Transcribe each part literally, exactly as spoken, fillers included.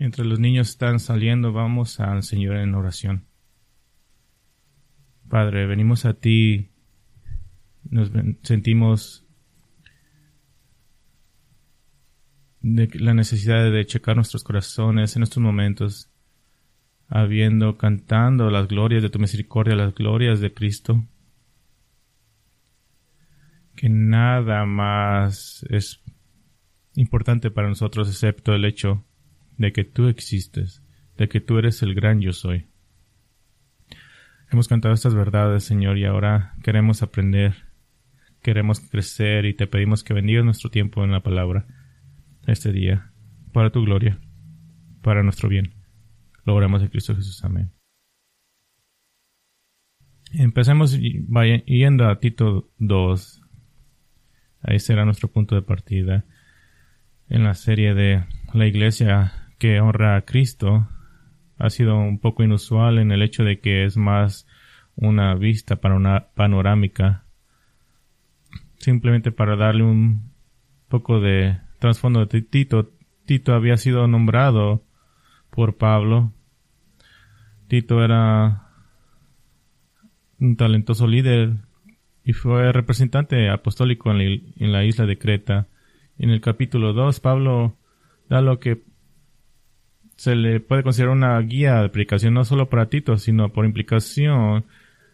Mientras los niños están saliendo, vamos al Señor en oración. Padre, venimos a ti, nos sentimos de la necesidad de checar nuestros corazones en estos momentos, habiendo cantando las glorias de tu misericordia, las glorias de Cristo. Que nada más es importante para nosotros excepto el hecho de que tú existes, de que tú eres el gran yo soy. Hemos cantado estas verdades, Señor, y ahora queremos aprender, queremos crecer y te pedimos que bendigas nuestro tiempo en la palabra este día, para tu gloria, para nuestro bien. Lo oramos en Cristo Jesús. Amén. Empecemos yendo a Tito dos. Ahí será nuestro punto de partida en la serie de la iglesia que honra a Cristo. Ha sido un poco inusual en el hecho de que es más una vista para una panorámica, simplemente para darle un poco de trasfondo de Tito. Tito había sido nombrado por Pablo. Tito era un talentoso líder y fue representante apostólico en la, en la isla de Creta. En el capítulo dos, Pablo da lo que se le puede considerar una guía de predicación no solo para Tito, sino por implicación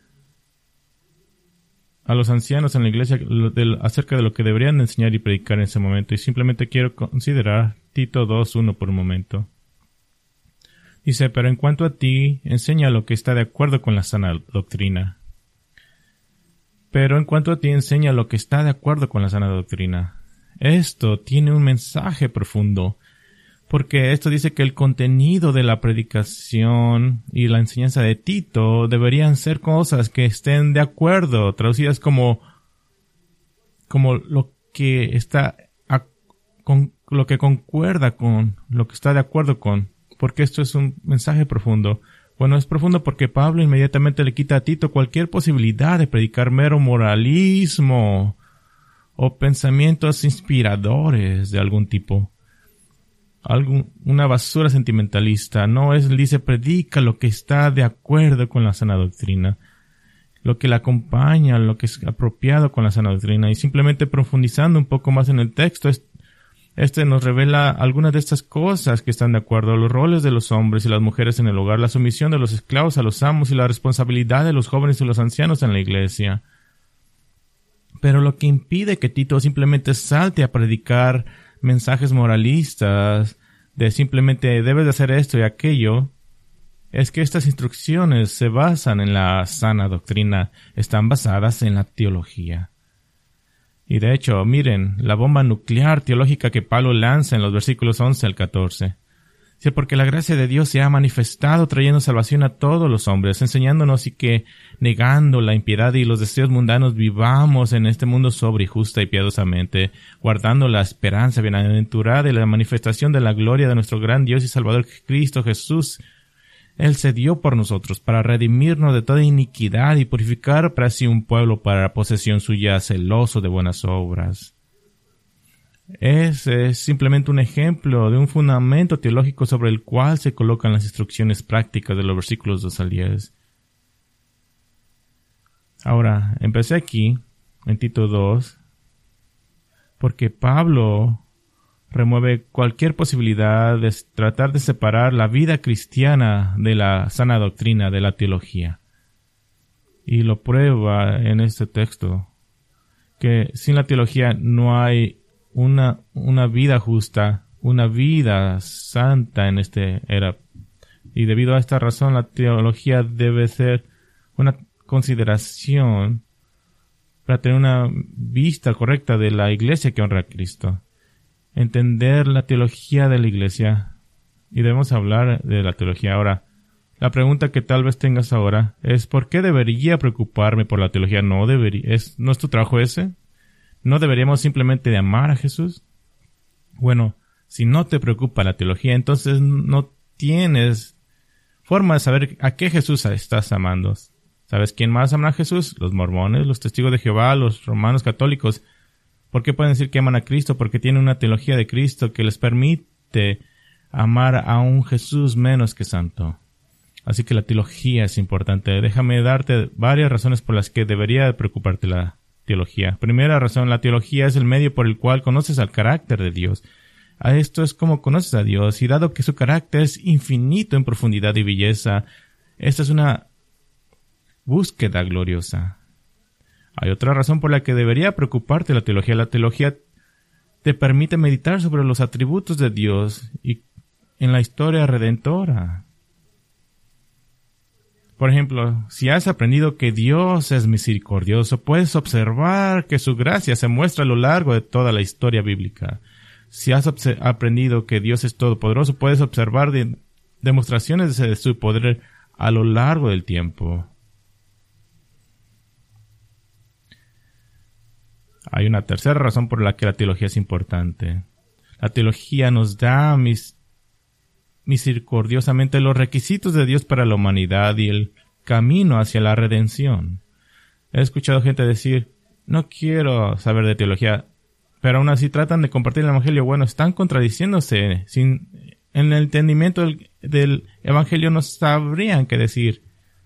a los ancianos en la iglesia de, acerca de lo que deberían enseñar y predicar en ese momento. Y simplemente quiero considerar Tito dos uno por un momento. Dice, pero en cuanto a ti, enseña lo que está de acuerdo con la sana doctrina. Pero en cuanto a ti, enseña lo que está de acuerdo con la sana doctrina. Esto tiene un mensaje profundo, porque esto dice que el contenido de la predicación y la enseñanza de Tito deberían ser cosas que estén de acuerdo, traducidas como, como lo que está, a, con, lo que concuerda con, lo que está de acuerdo con, porque esto es un mensaje profundo. Bueno, es profundo porque Pablo inmediatamente le quita a Tito cualquier posibilidad de predicar mero moralismo o pensamientos inspiradores de algún tipo. Algún, una basura sentimentalista. No es, dice, predica lo que está de acuerdo con la sana doctrina, lo que la acompaña, lo que es apropiado con la sana doctrina. Y simplemente profundizando un poco más en el texto, es, este nos revela algunas de estas cosas que están de acuerdo: los roles de los hombres y las mujeres en el hogar, la sumisión de los esclavos a los amos y la responsabilidad de los jóvenes y los ancianos en la iglesia. Pero lo que impide que Tito simplemente salte a predicar mensajes moralistas de simplemente debes de hacer esto y aquello, es que estas instrucciones se basan en la sana doctrina, están basadas en la teología. Y de hecho, miren, la bomba nuclear teológica que Pablo lanza en los versículos once al catorce. Sí, porque la gracia de Dios se ha manifestado trayendo salvación a todos los hombres, enseñándonos y que, negando la impiedad y los deseos mundanos, vivamos en este mundo sobria y justa y piadosamente, guardando la esperanza bienaventurada y la manifestación de la gloria de nuestro gran Dios y Salvador Cristo Jesús. Él se dio por nosotros para redimirnos de toda iniquidad y purificar para sí un pueblo para la posesión suya, celoso de buenas obras. Ese es simplemente un ejemplo de un fundamento teológico sobre el cual se colocan las instrucciones prácticas de los versículos dos al diez. Ahora, empecé aquí, en Tito dos, porque Pablo remueve cualquier posibilidad de tratar de separar la vida cristiana de la sana doctrina, de la teología. Y lo prueba en este texto, que sin la teología no hay Una, una vida justa, una vida santa en esta era. Y debido a esta razón, la teología debe ser una consideración para tener una vista correcta de la iglesia que honra a Cristo. Entender la teología de la iglesia. Y debemos hablar de la teología. Ahora, la pregunta que tal vez tengas ahora es, ¿por qué debería preocuparme por la teología? No debería, ¿es, ¿no es tu trabajo ese? ¿No deberíamos simplemente de amar a Jesús? Bueno, si no te preocupa la teología, entonces no tienes forma de saber a qué Jesús estás amando. ¿Sabes quién más ama a Jesús? Los mormones, los testigos de Jehová, los romanos católicos. ¿Por qué pueden decir que aman a Cristo? Porque tienen una teología de Cristo que les permite amar a un Jesús menos que santo. Así que la teología es importante. Déjame darte varias razones por las que debería preocuparte la teología. Primera razón, la teología es el medio por el cual conoces al carácter de Dios. A esto es como conoces a Dios, y dado que su carácter es infinito en profundidad y belleza, esta es una búsqueda gloriosa. Hay otra razón por la que debería preocuparte la teología. La teología te permite meditar sobre los atributos de Dios y en la historia redentora. Por ejemplo, si has aprendido que Dios es misericordioso, puedes observar que su gracia se muestra a lo largo de toda la historia bíblica. Si has aprendido que Dios es todopoderoso, puedes observar de demostraciones de su poder a lo largo del tiempo. Hay una tercera razón por la que la teología es importante. La teología nos da mis misericordiosamente los requisitos de Dios para la humanidad y el camino hacia la redención. He escuchado gente decir, no quiero saber de teología, pero aún así tratan de compartir el evangelio. Bueno, están contradiciéndose. Sin, en el entendimiento del, del evangelio no sabrían qué decir.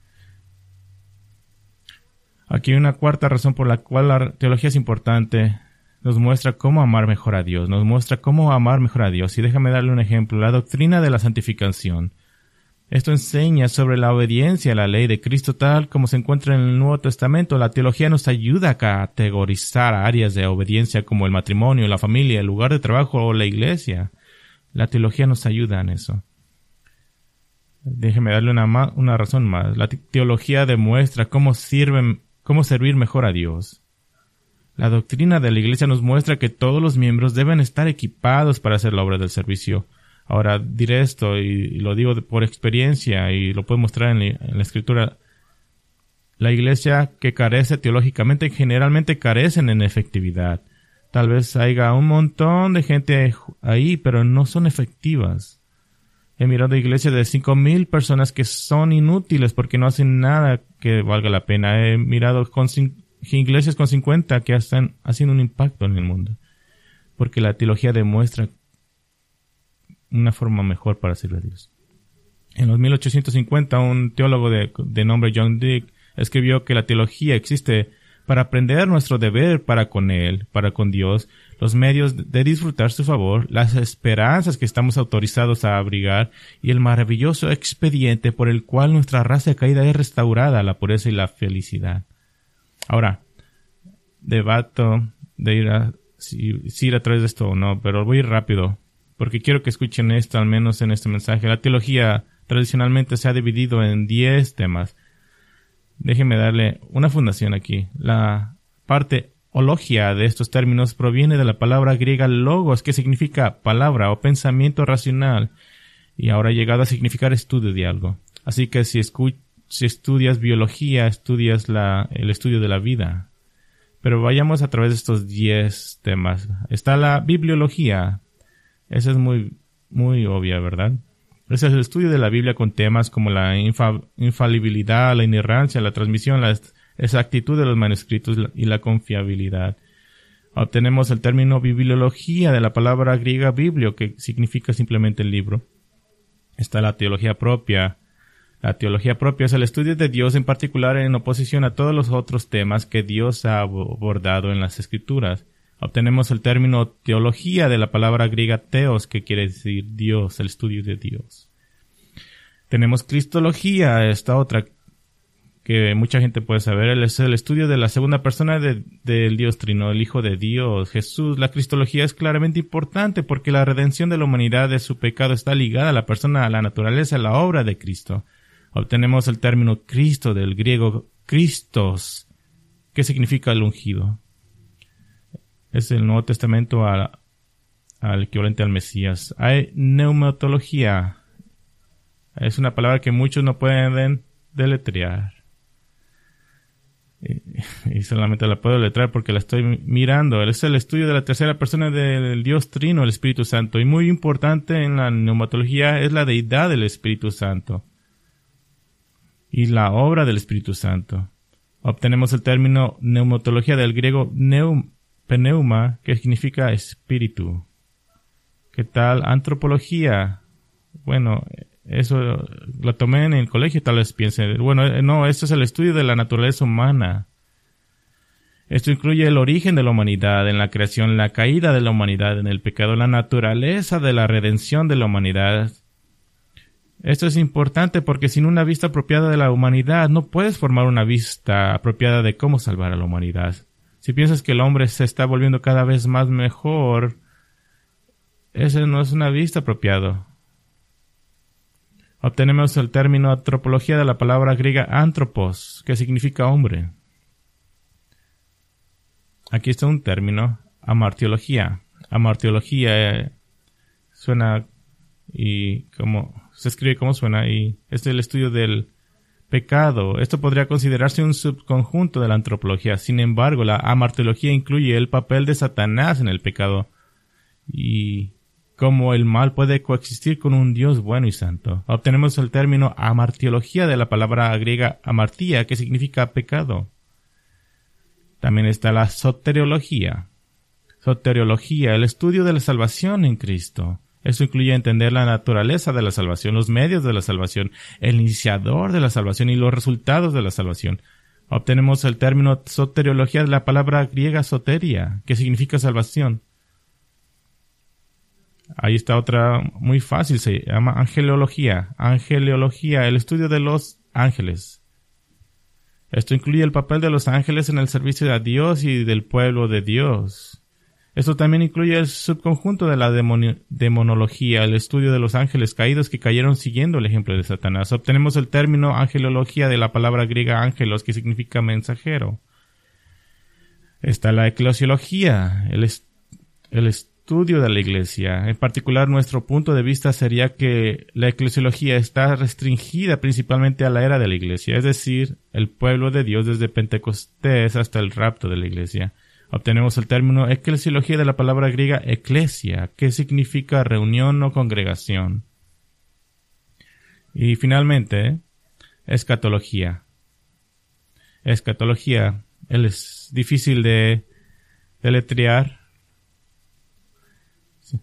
Aquí hay una cuarta razón por la cual la teología es importante. Nos muestra cómo amar mejor a Dios. Nos muestra cómo amar mejor a Dios. Y déjame darle un ejemplo. La doctrina de la santificación. Esto enseña sobre la obediencia a la ley de Cristo tal como se encuentra en el Nuevo Testamento. La teología nos ayuda a categorizar áreas de obediencia como el matrimonio, la familia, el lugar de trabajo o la iglesia. La teología nos ayuda en eso. Déjeme darle una, ma- una razón más. La te- teología demuestra cómo sirven, cómo servir mejor a Dios. La doctrina de la Iglesia nos muestra que todos los miembros deben estar equipados para hacer la obra del servicio. Ahora diré esto y lo digo por experiencia y lo puedo mostrar en la, en la Escritura. La Iglesia que carece teológicamente generalmente carecen en efectividad. Tal vez haya un montón de gente ahí, pero no son efectivas. He mirado iglesias de cinco mil personas que son inútiles porque no hacen nada que valga la pena. He mirado con cinco iglesias con cincuenta que están haciendo un impacto en el mundo. Porque la teología demuestra una forma mejor para servir a Dios. En los mil ochocientos cincuenta, un teólogo de, de nombre John Dick escribió que la teología existe para aprender nuestro deber para con Él, para con Dios, los medios de disfrutar su favor, las esperanzas que estamos autorizados a abrigar y el maravilloso expediente por el cual nuestra raza caída es restaurada a la pureza y la felicidad. Ahora, debato de ir a, si, si ir a través de esto o no, pero voy a ir rápido, porque quiero que escuchen esto, al menos en este mensaje. La teología tradicionalmente se ha dividido en diez temas. Déjenme darle una fundación aquí. La parte ologia de estos términos proviene de la palabra griega logos, que significa palabra o pensamiento racional, y ahora ha llegado a significar estudio de algo. Así que si escuchas Si estudias biología, estudias la, el estudio de la vida. Pero vayamos a través de estos diez temas. Está la bibliología. Esa es muy, muy obvia, ¿verdad? Ese es el estudio de la Biblia con temas como la infa, infalibilidad, la inerrancia, la transmisión, la exactitud de los manuscritos y la confiabilidad. Obtenemos el término bibliología de la palabra griega biblio, que significa simplemente el libro. Está la teología propia. La teología propia es el estudio de Dios en particular en oposición a todos los otros temas que Dios ha abordado en las Escrituras. Obtenemos el término teología de la palabra griega theos, que quiere decir Dios, el estudio de Dios. Tenemos cristología, esta otra que mucha gente puede saber, es el estudio de la segunda persona de, del Dios Trino, el Hijo de Dios, Jesús. La cristología es claramente importante porque la redención de la humanidad de su pecado está ligada a la persona, a la naturaleza, a la obra de Cristo. Obtenemos el término Cristo del griego Christos, que significa el ungido. Es el Nuevo Testamento al, al equivalente al Mesías. Hay neumatología. Es una palabra que muchos no pueden deletrear. Y, y solamente la puedo deletrear porque la estoy mirando. Es el estudio de la tercera persona del Dios Trino, el Espíritu Santo. Y muy importante en la neumatología es la deidad del Espíritu Santo y la obra del Espíritu Santo. Obtenemos el término neumatología del griego neum, pneuma, que significa espíritu. ¿Qué tal? Antropología. bueno, eso lo tomé en el colegio, tal vez piensen, bueno, no, esto es el estudio de la naturaleza humana. Esto incluye el origen de la humanidad, en la creación, la caída de la humanidad, en el pecado, la naturaleza de la redención de la humanidad. Esto es importante porque sin una vista apropiada de la humanidad no puedes formar una vista apropiada de cómo salvar a la humanidad. Si piensas que el hombre se está volviendo cada vez más mejor, esa no es una vista apropiada. Obtenemos el término antropología de la palabra griega anthropos, que significa hombre. Aquí está un término, amartiología. Amartiología eh, suena y como se escribe como suena, y este es el estudio del pecado. Esto podría considerarse un subconjunto de la antropología. Sin embargo, la amartiología incluye el papel de Satanás en el pecado y cómo el mal puede coexistir con un Dios bueno y santo. Obtenemos el término amartiología de la palabra griega amartía, que significa pecado. También está la soteriología. Soteriología, el estudio de la salvación en Cristo. Esto incluye entender la naturaleza de la salvación, los medios de la salvación, el iniciador de la salvación y los resultados de la salvación. Obtenemos el término soteriología de la palabra griega soteria, que significa salvación. Ahí está otra muy fácil, se llama angelología. Angelología, el estudio de los ángeles. Esto incluye el papel de los ángeles en el servicio a Dios y del pueblo de Dios. Esto también incluye el subconjunto de la demoni- demonología, el estudio de los ángeles caídos que cayeron siguiendo el ejemplo de Satanás. Obtenemos el término angelología de la palabra griega ángelos, que significa mensajero. Está la eclesiología, el, est- el estudio de la iglesia. En particular, nuestro punto de vista sería que la eclesiología está restringida principalmente a la era de la iglesia, es decir, el pueblo de Dios desde Pentecostés hasta el rapto de la iglesia. Obtenemos el término eclesiología de la palabra griega eclesia, que significa reunión o congregación. Y finalmente, escatología. Escatología, él es difícil de deletrear. Sí.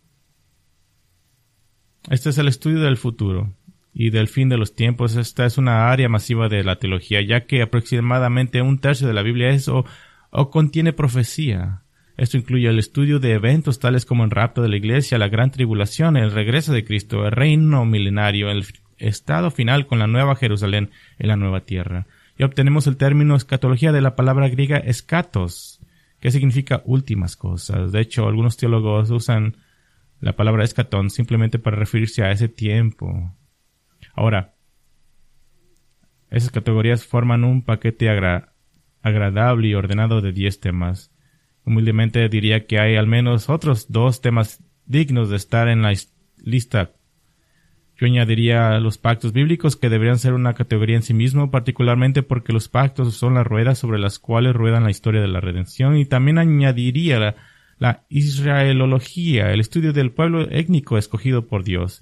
Este es el estudio del futuro y del fin de los tiempos. Esta es una área masiva de la teología, ya que aproximadamente un tercio de la Biblia es o o contiene profecía. Esto incluye el estudio de eventos tales como el rapto de la iglesia, la gran tribulación, el regreso de Cristo, el reino milenario, el estado final con la nueva Jerusalén en la nueva tierra. Y obtenemos el término escatología de la palabra griega escatos, que significa últimas cosas. De hecho, algunos teólogos usan la palabra escatón simplemente para referirse a ese tiempo. Ahora, esas categorías forman un paquete agra agradable y ordenado de diez temas. Humildemente diría que hay al menos otros dos temas dignos de estar en la lista. Yo añadiría los pactos bíblicos, que deberían ser una categoría en sí mismo, particularmente porque los pactos son las ruedas sobre las cuales ruedan la historia de la redención, y también añadiría la, la israelología, el estudio del pueblo étnico escogido por Dios.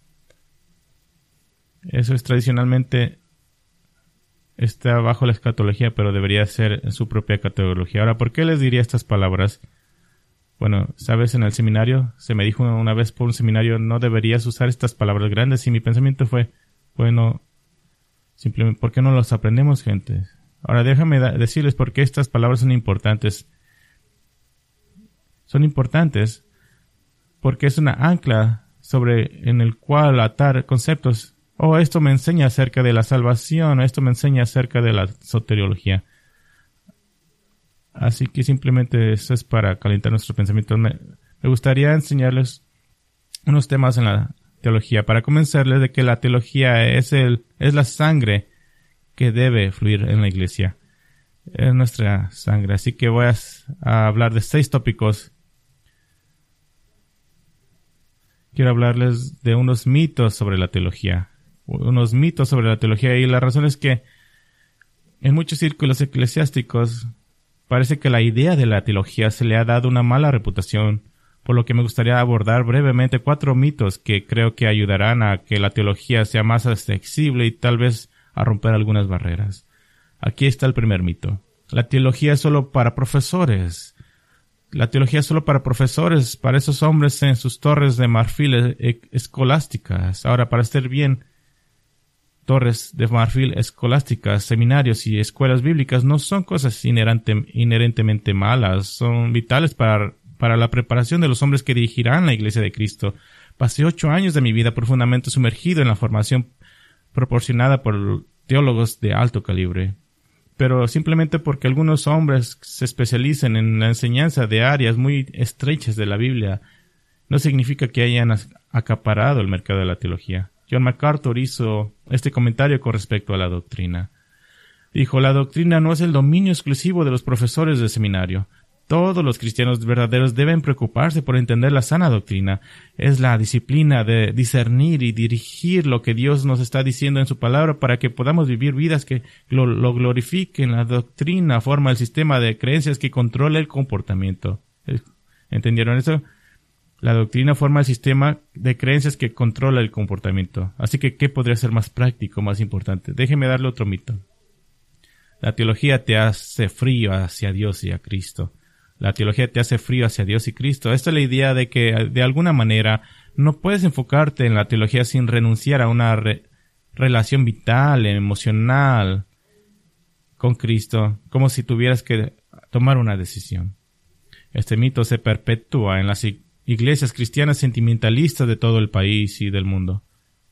Eso es tradicionalmente está bajo la escatología, pero debería ser en su propia categoría. Ahora, ¿por qué les diría estas palabras? Bueno, sabes, en el seminario se me dijo una vez por un seminario, no deberías usar estas palabras grandes, y mi pensamiento fue, bueno, simplemente, ¿por qué no las aprendemos, gente? Ahora, déjame da- decirles por qué estas palabras son importantes. Son importantes porque es una ancla sobre en el cual atar conceptos. Oh, esto me enseña acerca de la salvación, esto me enseña acerca de la soteriología. Así que simplemente eso es para calentar nuestros pensamientos. Me, me gustaría enseñarles unos temas en la teología, para convencerles de que la teología es el es la sangre que debe fluir en la iglesia. Es nuestra sangre. Así que voy a, a hablar de seis tópicos. Quiero hablarles de unos mitos sobre la teología. unos mitos sobre la teología, y la razón es que en muchos círculos eclesiásticos parece que la idea de la teología se le ha dado una mala reputación, por lo que me gustaría abordar brevemente cuatro mitos que creo que ayudarán a que la teología sea más accesible y tal vez a romper algunas barreras. Aquí está el primer mito. La teología es solo para profesores. la teología es solo para profesores, para esos hombres en sus torres de marfil e- e- escolásticas. Ahora, para estar bien, torres de marfil escolásticas, seminarios y escuelas bíblicas no son cosas inherente, inherentemente malas, son vitales para, para la preparación de los hombres que dirigirán la Iglesia de Cristo. Pasé ocho años de mi vida profundamente sumergido en la formación proporcionada por teólogos de alto calibre. Pero simplemente porque algunos hombres se especialicen en la enseñanza de áreas muy estrechas de la Biblia, no significa que hayan acaparado el mercado de la teología. John MacArthur hizo este comentario con respecto a la doctrina. Dijo, la doctrina no es el dominio exclusivo de los profesores de seminario. Todos los cristianos verdaderos deben preocuparse por entender la sana doctrina. Es la disciplina de discernir y dirigir lo que Dios nos está diciendo en su palabra para que podamos vivir vidas que lo, lo glorifiquen. La doctrina forma el sistema de creencias que controla el comportamiento. ¿Entendieron eso? La doctrina forma el sistema de creencias que controla el comportamiento. Así que, ¿qué podría ser más práctico, más importante? Déjeme darle otro mito. La teología te hace frío hacia Dios y a Cristo. La teología te hace frío hacia Dios y Cristo. Esta es la idea de que, de alguna manera, no puedes enfocarte en la teología sin renunciar a una re- relación vital, emocional con Cristo, como si tuvieras que tomar una decisión. Este mito se perpetúa en las iglesias cristianas sentimentalistas de todo el país y del mundo.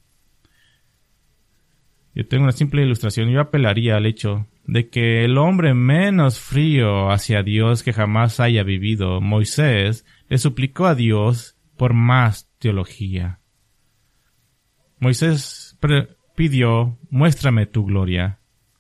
Yo tengo una simple ilustración. Yo apelaría al hecho de que el hombre menos frío hacia Dios que jamás haya vivido, Moisés, le suplicó a Dios por más teología. Moisés pidió, muéstrame tu gloria.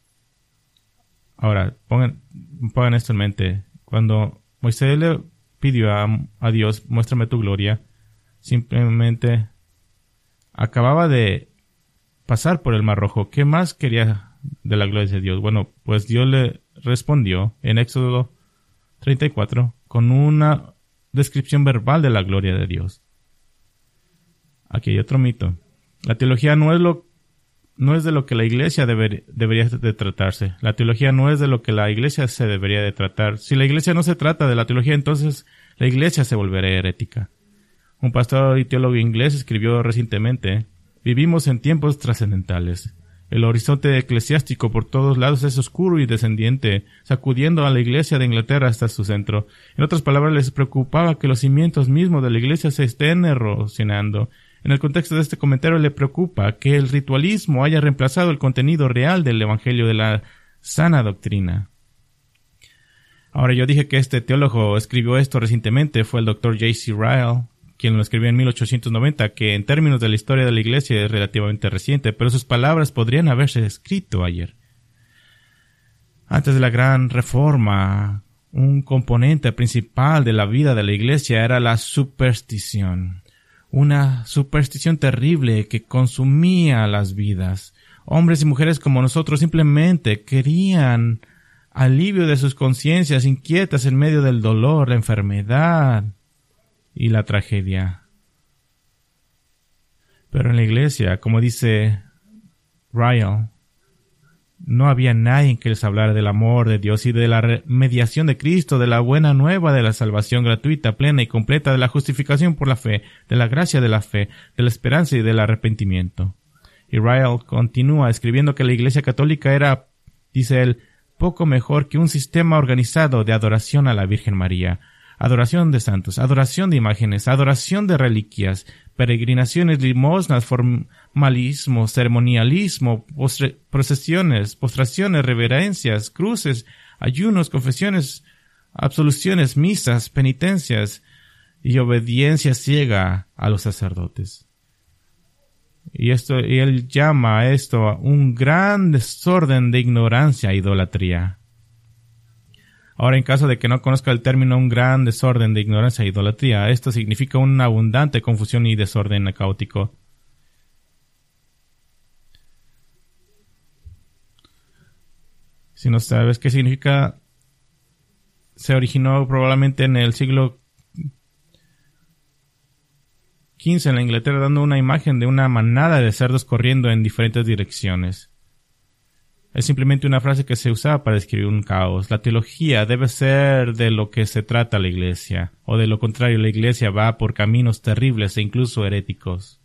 Ahora, pongan, pongan esto en mente. Cuando Moisés le pidió a, a Dios, muéstrame tu gloria, simplemente acababa de pasar por el Mar Rojo. ¿Qué más quería de la gloria de Dios? Bueno, pues Dios le respondió en Éxodo treinta y cuatro con una descripción verbal de la gloria de Dios. Aquí hay otro mito. La teología no es lo no es de lo que la iglesia deber, debería de tratarse. La teología no es de lo que la iglesia se debería de tratar. Si la iglesia no se trata de la teología, entonces la iglesia se volverá herética. Un pastor y teólogo inglés escribió recientemente: vivimos en tiempos trascendentales. El horizonte eclesiástico por todos lados es oscuro y descendiente, sacudiendo a la iglesia de Inglaterra hasta su centro. En otras palabras, les preocupaba que los cimientos mismos de la iglesia se estén erosionando. En el contexto de este comentario, le preocupa que el ritualismo haya reemplazado el contenido real del evangelio de la sana doctrina. Ahora, yo dije que este teólogo escribió esto recientemente. Fue el doctor J C Ryle, quien lo escribió en mil ochocientos noventa, que en términos de la historia de la iglesia es relativamente reciente, pero sus palabras podrían haberse escrito ayer. Antes de la gran reforma, un componente principal de la vida de la iglesia era la superstición. Una superstición terrible que consumía las vidas. Hombres y mujeres como nosotros simplemente querían alivio de sus conciencias inquietas en medio del dolor, la enfermedad y la tragedia. Pero en la iglesia, como dice Ryle, no había nadie que les hablara del amor de Dios y de la mediación de Cristo, de la buena nueva de la salvación gratuita, plena y completa, de la justificación por la fe, de la gracia de la fe, de la esperanza y del arrepentimiento. Y Ryle continúa escribiendo que la Iglesia Católica era, dice él, poco mejor que un sistema organizado de adoración a la Virgen María, adoración de santos, adoración de imágenes, adoración de reliquias, peregrinaciones, limosnas, formalismo, ceremonialismo, postre- procesiones, postraciones, reverencias, cruces, ayunos, confesiones, absoluciones, misas, penitencias y obediencia ciega a los sacerdotes. Y esto, y él llama a esto un gran desorden de ignorancia e idolatría. Ahora, en caso de que no conozca el término un gran desorden de ignorancia e idolatría, esto significa una abundante confusión y desorden caótico. Si no sabes qué significa, se originó probablemente en el siglo quince en la Inglaterra, dando una imagen de una manada de cerdos corriendo en diferentes direcciones. Es simplemente una frase que se usaba para describir un caos. La teología debe ser de lo que se trata la iglesia, o de lo contrario, la iglesia va por caminos terribles e incluso heréticos.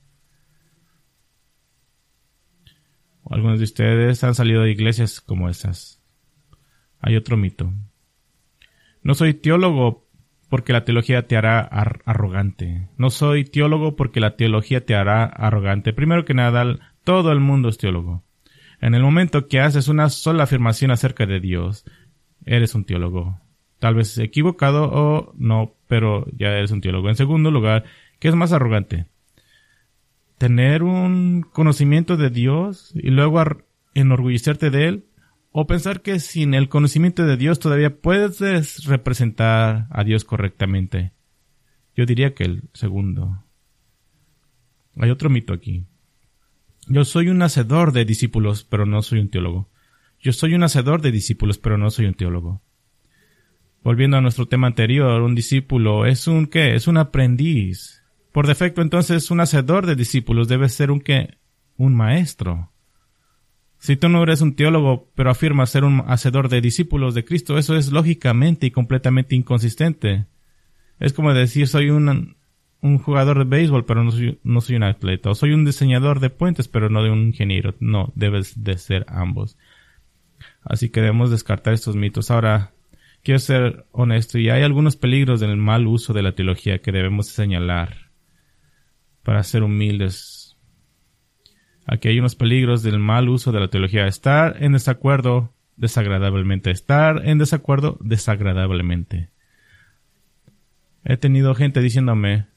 Algunos de ustedes han salido de iglesias como esas. Hay otro mito. No soy teólogo porque la teología te hará ar- arrogante. No soy teólogo porque la teología te hará arrogante. Primero que nada, todo el mundo es teólogo. En el momento que haces una sola afirmación acerca de Dios, eres un teólogo. Tal vez equivocado o no, pero ya eres un teólogo. En segundo lugar, ¿qué es más arrogante? ¿Tener un conocimiento de Dios y luego enorgullecerte de Él? ¿O pensar que sin el conocimiento de Dios todavía puedes representar a Dios correctamente? Yo diría que el segundo. Hay otro mito aquí. Yo soy un hacedor de discípulos, pero no soy un teólogo. Yo soy un hacedor de discípulos, pero no soy un teólogo. Volviendo a nuestro tema anterior, un discípulo es un ¿qué? Es un aprendiz. Por defecto, entonces, un hacedor de discípulos debe ser un ¿qué? Un maestro. Si tú no eres un teólogo, pero afirmas ser un hacedor de discípulos de Cristo, eso es lógicamente y completamente inconsistente. Es como decir, soy un... un jugador de béisbol, pero no soy, no soy un atleta. O soy un diseñador de puentes, pero no de un ingeniero. No, debes de ser ambos. Así que debemos descartar estos mitos. Ahora, quiero ser honesto, y hay algunos peligros del mal uso de la teología que debemos señalar para ser humildes. Aquí hay unos peligros del mal uso de la teología. Estar en desacuerdo desagradablemente. Estar en desacuerdo desagradablemente. He tenido gente diciéndome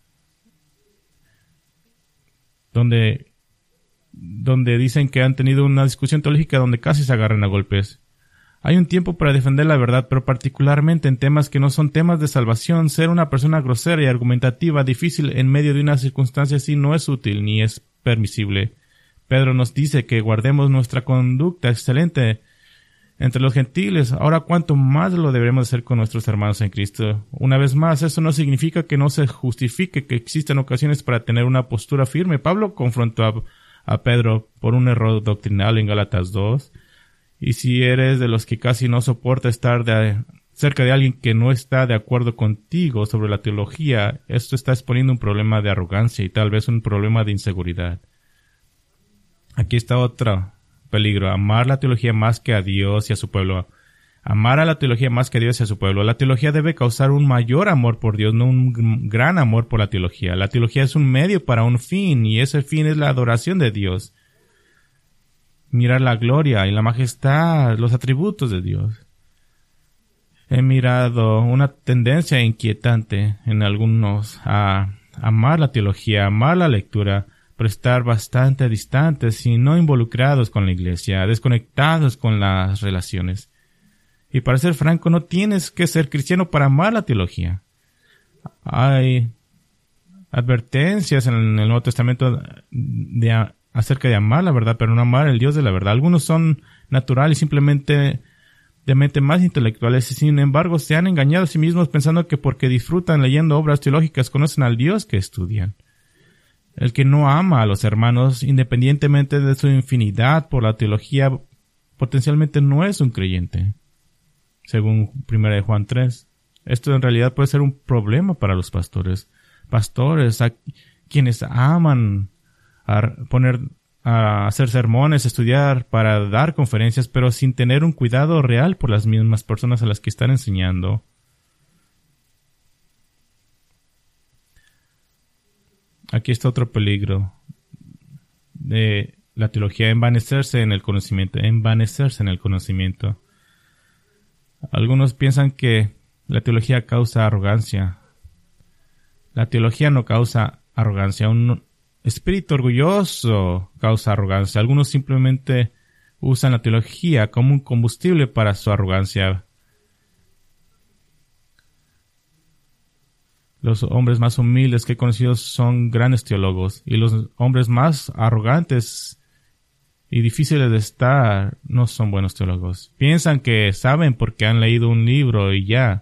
donde donde dicen que han tenido una discusión teológica donde casi se agarran a golpes. Hay un tiempo para defender la verdad, pero particularmente en temas que no son temas de salvación, ser una persona grosera y argumentativa difícil en medio de una circunstancia así no es útil ni es permisible. Pedro nos dice que guardemos nuestra conducta excelente entre los gentiles. Ahora, ¿cuánto más lo deberemos hacer con nuestros hermanos en Cristo? Una vez más, eso no significa que no se justifique que existen ocasiones para tener una postura firme. Pablo confrontó a, a Pedro por un error doctrinal en Gálatas dos. Y si eres de los que casi no soporta estar de, cerca de alguien que no está de acuerdo contigo sobre la teología, esto está exponiendo un problema de arrogancia y tal vez un problema de inseguridad. Aquí está otro peligro. Amar la teología más que a Dios y a su pueblo. Amar a la teología más que a Dios y a su pueblo. La teología debe causar un mayor amor por Dios, no un gran amor por la teología. La teología es un medio para un fin, y ese fin es la adoración de Dios. Mirar la gloria y la majestad, los atributos de Dios. He mirado una tendencia inquietante en algunos a amar la teología, amar la lectura, pero estar bastante distantes y no involucrados con la iglesia, desconectados con las relaciones. Y para ser franco, no tienes que ser cristiano para amar la teología. Hay advertencias en el Nuevo Testamento de acerca de amar la verdad, pero no amar el Dios de la verdad. Algunos son naturales y simplemente de mente más intelectuales, y sin embargo se han engañado a sí mismos pensando que porque disfrutan leyendo obras teológicas conocen al Dios que estudian. El que no ama a los hermanos, independientemente de su infinidad por la teología, potencialmente no es un creyente. Según primera de Juan tres. Esto en realidad puede ser un problema para los pastores. Pastores a quienes aman a poner, a hacer sermones, estudiar, para dar conferencias, pero sin tener un cuidado real por las mismas personas a las que están enseñando. Aquí está otro peligro de la teología: envanecerse en el conocimiento, envanecerse en el conocimiento. Algunos piensan que la teología causa arrogancia. La teología no causa arrogancia. Un espíritu orgulloso causa arrogancia. Algunos simplemente usan la teología como un combustible para su arrogancia. Los hombres más humildes que he conocido son grandes teólogos, y los hombres más arrogantes y difíciles de estar no son buenos teólogos. Piensan que saben porque han leído un libro y ya.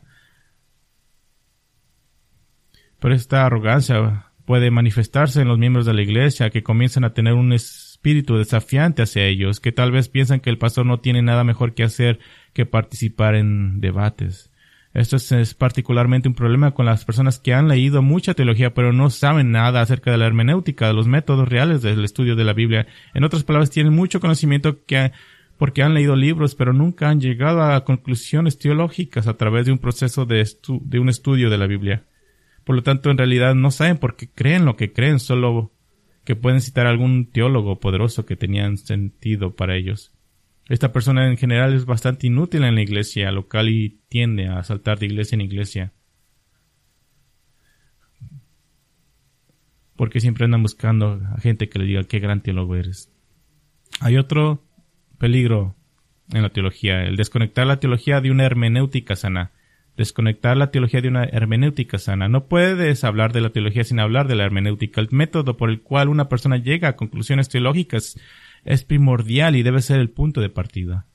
Pero esta arrogancia puede manifestarse en los miembros de la iglesia, que comienzan a tener un, es, espíritu desafiante hacia ellos, que tal vez piensan que el pastor no tiene nada mejor que hacer que participar en debates. Esto es, es particularmente un problema con las personas que han leído mucha teología pero no saben nada acerca de la hermenéutica, de los métodos reales del estudio de la Biblia. En otras palabras, tienen mucho conocimiento que, porque han leído libros, pero nunca han llegado a conclusiones teológicas a través de un proceso de, estu- de un estudio de la Biblia. Por lo tanto, en realidad no saben por qué creen lo que creen, solo que pueden citar a algún teólogo poderoso que tenían sentido para ellos. Esta persona en general es bastante inútil en la iglesia local y tiende a saltar de iglesia en iglesia. Porque siempre andan buscando a gente que le diga qué gran teólogo eres. Hay otro peligro en la teología, el desconectar la teología de una hermenéutica sana. Desconectar la teología de una hermenéutica sana. No puedes hablar de la teología sin hablar de la hermenéutica. El método por el cual una persona llega a conclusiones teológicas es primordial y debe ser el punto de partida.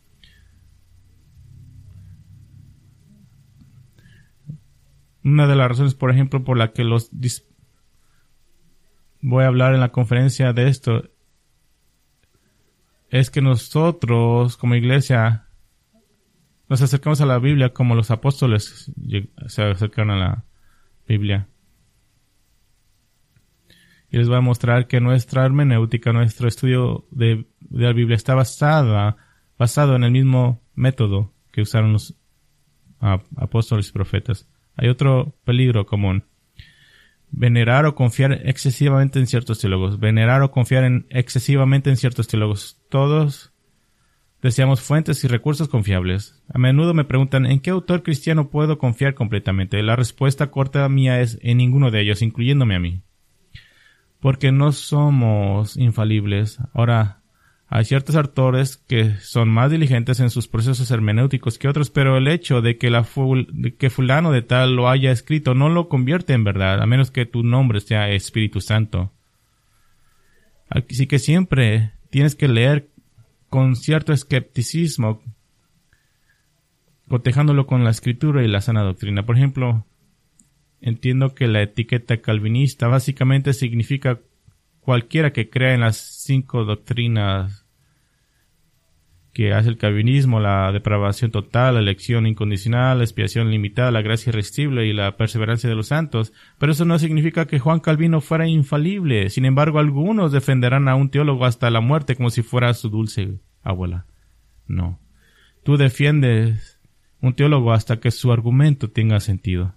Una de las razones, por ejemplo, por la que los dis- voy a hablar en la conferencia de esto es que nosotros como iglesia nos acercamos a la Biblia como los apóstoles se acercaron a la Biblia. Y les voy a mostrar que nuestra hermenéutica, nuestro estudio de, de la Biblia está basada, basado en el mismo método que usaron los uh, apóstoles y profetas. Hay otro peligro común. Venerar o confiar excesivamente en ciertos teólogos. Venerar o confiar en excesivamente en ciertos teólogos. Todos deseamos fuentes y recursos confiables. A menudo me preguntan, ¿en qué autor cristiano puedo confiar completamente? La respuesta corta mía es, en ninguno de ellos, incluyéndome a mí. Porque no somos infalibles. Ahora, hay ciertos autores que son más diligentes en sus procesos hermenéuticos que otros, pero el hecho de que, la ful- de que fulano de tal lo haya escrito no lo convierte en verdad, a menos que tu nombre sea Espíritu Santo. Así que siempre tienes que leer con cierto escepticismo, cotejándolo con la Escritura y la sana doctrina. Por ejemplo, entiendo que la etiqueta calvinista básicamente significa cualquiera que crea en las cinco doctrinas que hace el calvinismo: la depravación total, la elección incondicional, la expiación limitada, la gracia irresistible y la perseverancia de los santos. Pero eso no significa que Juan Calvino fuera infalible. Sin embargo, algunos defenderán a un teólogo hasta la muerte como si fuera su dulce abuela. No. Tú defiendes un teólogo hasta que su argumento tenga sentido.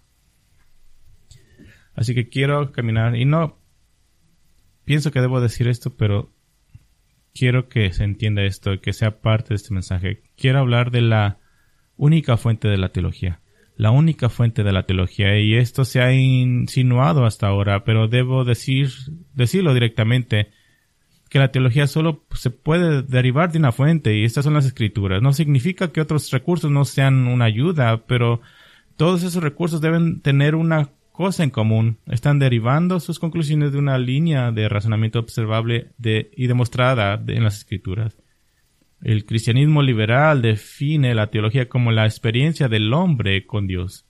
Así que quiero caminar, y no pienso que debo decir esto, pero quiero que se entienda esto, que sea parte de este mensaje. Quiero hablar de la única fuente de la teología. La única fuente de la teología, y esto se ha insinuado hasta ahora, pero debo decir, decirlo directamente, que la teología solo se puede derivar de una fuente, y estas son las Escrituras. No significa que otros recursos no sean una ayuda, pero todos esos recursos deben tener una cosa en común. Están derivando sus conclusiones de una línea de razonamiento observable de, y demostrada de, en las Escrituras. El cristianismo liberal define la teología como la experiencia del hombre con Dios.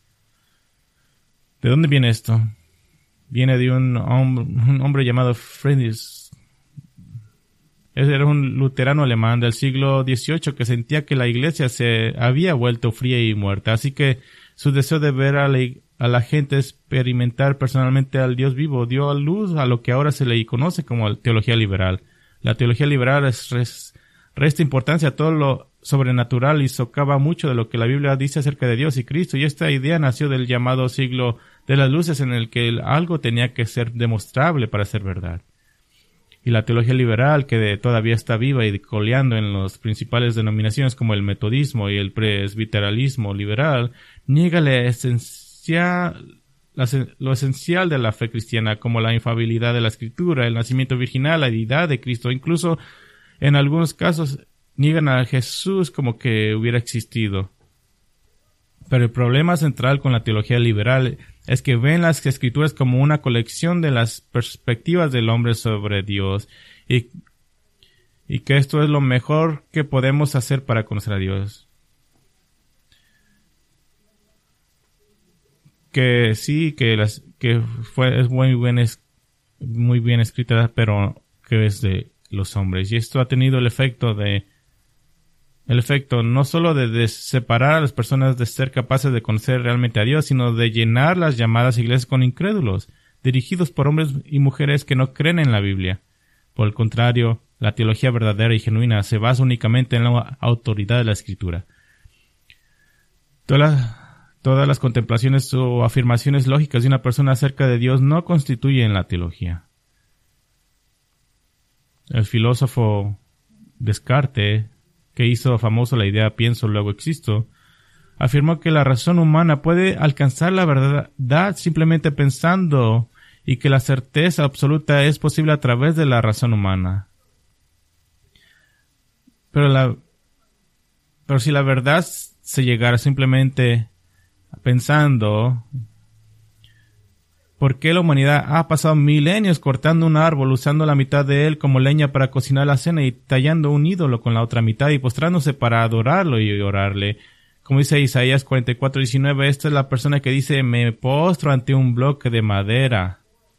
¿De dónde viene esto? Viene de un hombre, un hombre llamado Friedrich. Era un luterano alemán del siglo dieciocho que sentía que la iglesia se había vuelto fría y muerta, así que su deseo de ver a la, a la gente experimentar personalmente al Dios vivo dio a luz a lo que ahora se le conoce como teología liberal. La teología liberal es, res, resta importancia a todo lo sobrenatural y socava mucho de lo que la Biblia dice acerca de Dios y Cristo, y esta idea nació del llamado siglo de las luces, en el que algo tenía que ser demostrable para ser verdad. Y la teología liberal, que de, todavía está viva y coleando en las principales denominaciones como el metodismo y el presbiteralismo liberal, niega la esencia, la, lo esencial de la fe cristiana, como la infalibilidad de la Escritura, el nacimiento virginal, la deidad de Cristo. Incluso en algunos casos niegan a Jesús como que hubiera existido. Pero el problema central con la teología liberal es que ven las Escrituras como una colección de las perspectivas del hombre sobre Dios, y, y que esto es lo mejor que podemos hacer para conocer a Dios. Que sí, que las que fue es muy bien es, muy bien escrita, pero que es de los hombres. Y esto ha tenido el efecto de el efecto no solo de, de separar a las personas de ser capaces de conocer realmente a Dios, sino de llenar las llamadas iglesias con incrédulos, dirigidos por hombres y mujeres que no creen en la Biblia. Por el contrario, la teología verdadera y genuina se basa únicamente en la autoridad de la Escritura. Todas las, todas las contemplaciones o afirmaciones lógicas de una persona acerca de Dios no constituyen la teología. El filósofo Descartes, que hizo famoso la idea pienso, luego existo, afirmó que la razón humana puede alcanzar la verdad simplemente pensando y que la certeza absoluta es posible a través de la razón humana. Pero la, pero si la verdad se llegara simplemente pensando, ¿por qué la humanidad ha pasado milenios cortando un árbol, usando la mitad de él como leña para cocinar la cena y tallando un ídolo con la otra mitad y postrándose para adorarlo y orarle? Como dice Isaías cuarenta y cuatro diecinueve, esta es la persona que dice, me postro ante un bloque de madera.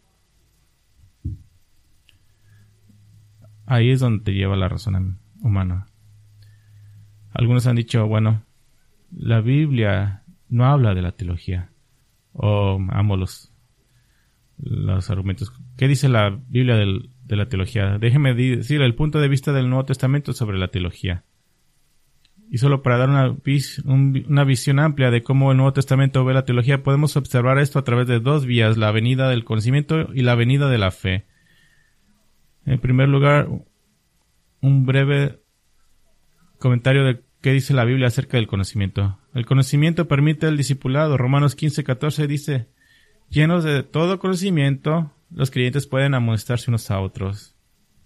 Ahí es donde te lleva la razón humana. Algunos han dicho, bueno, la Biblia no habla de la teología. O amo los, los argumentos. ¿Qué dice la Biblia del, de la teología? Déjeme decir el punto de vista del Nuevo Testamento sobre la teología. Y solo para dar una, vis, un, una visión amplia de cómo el Nuevo Testamento ve la teología, podemos observar esto a través de dos vías, la venida del conocimiento y la venida de la fe. En primer lugar, un breve comentario de qué dice la Biblia acerca del conocimiento. El conocimiento permite el discipulado. Romanos quince catorce dice, llenos de todo conocimiento, los creyentes pueden amonestarse unos a otros.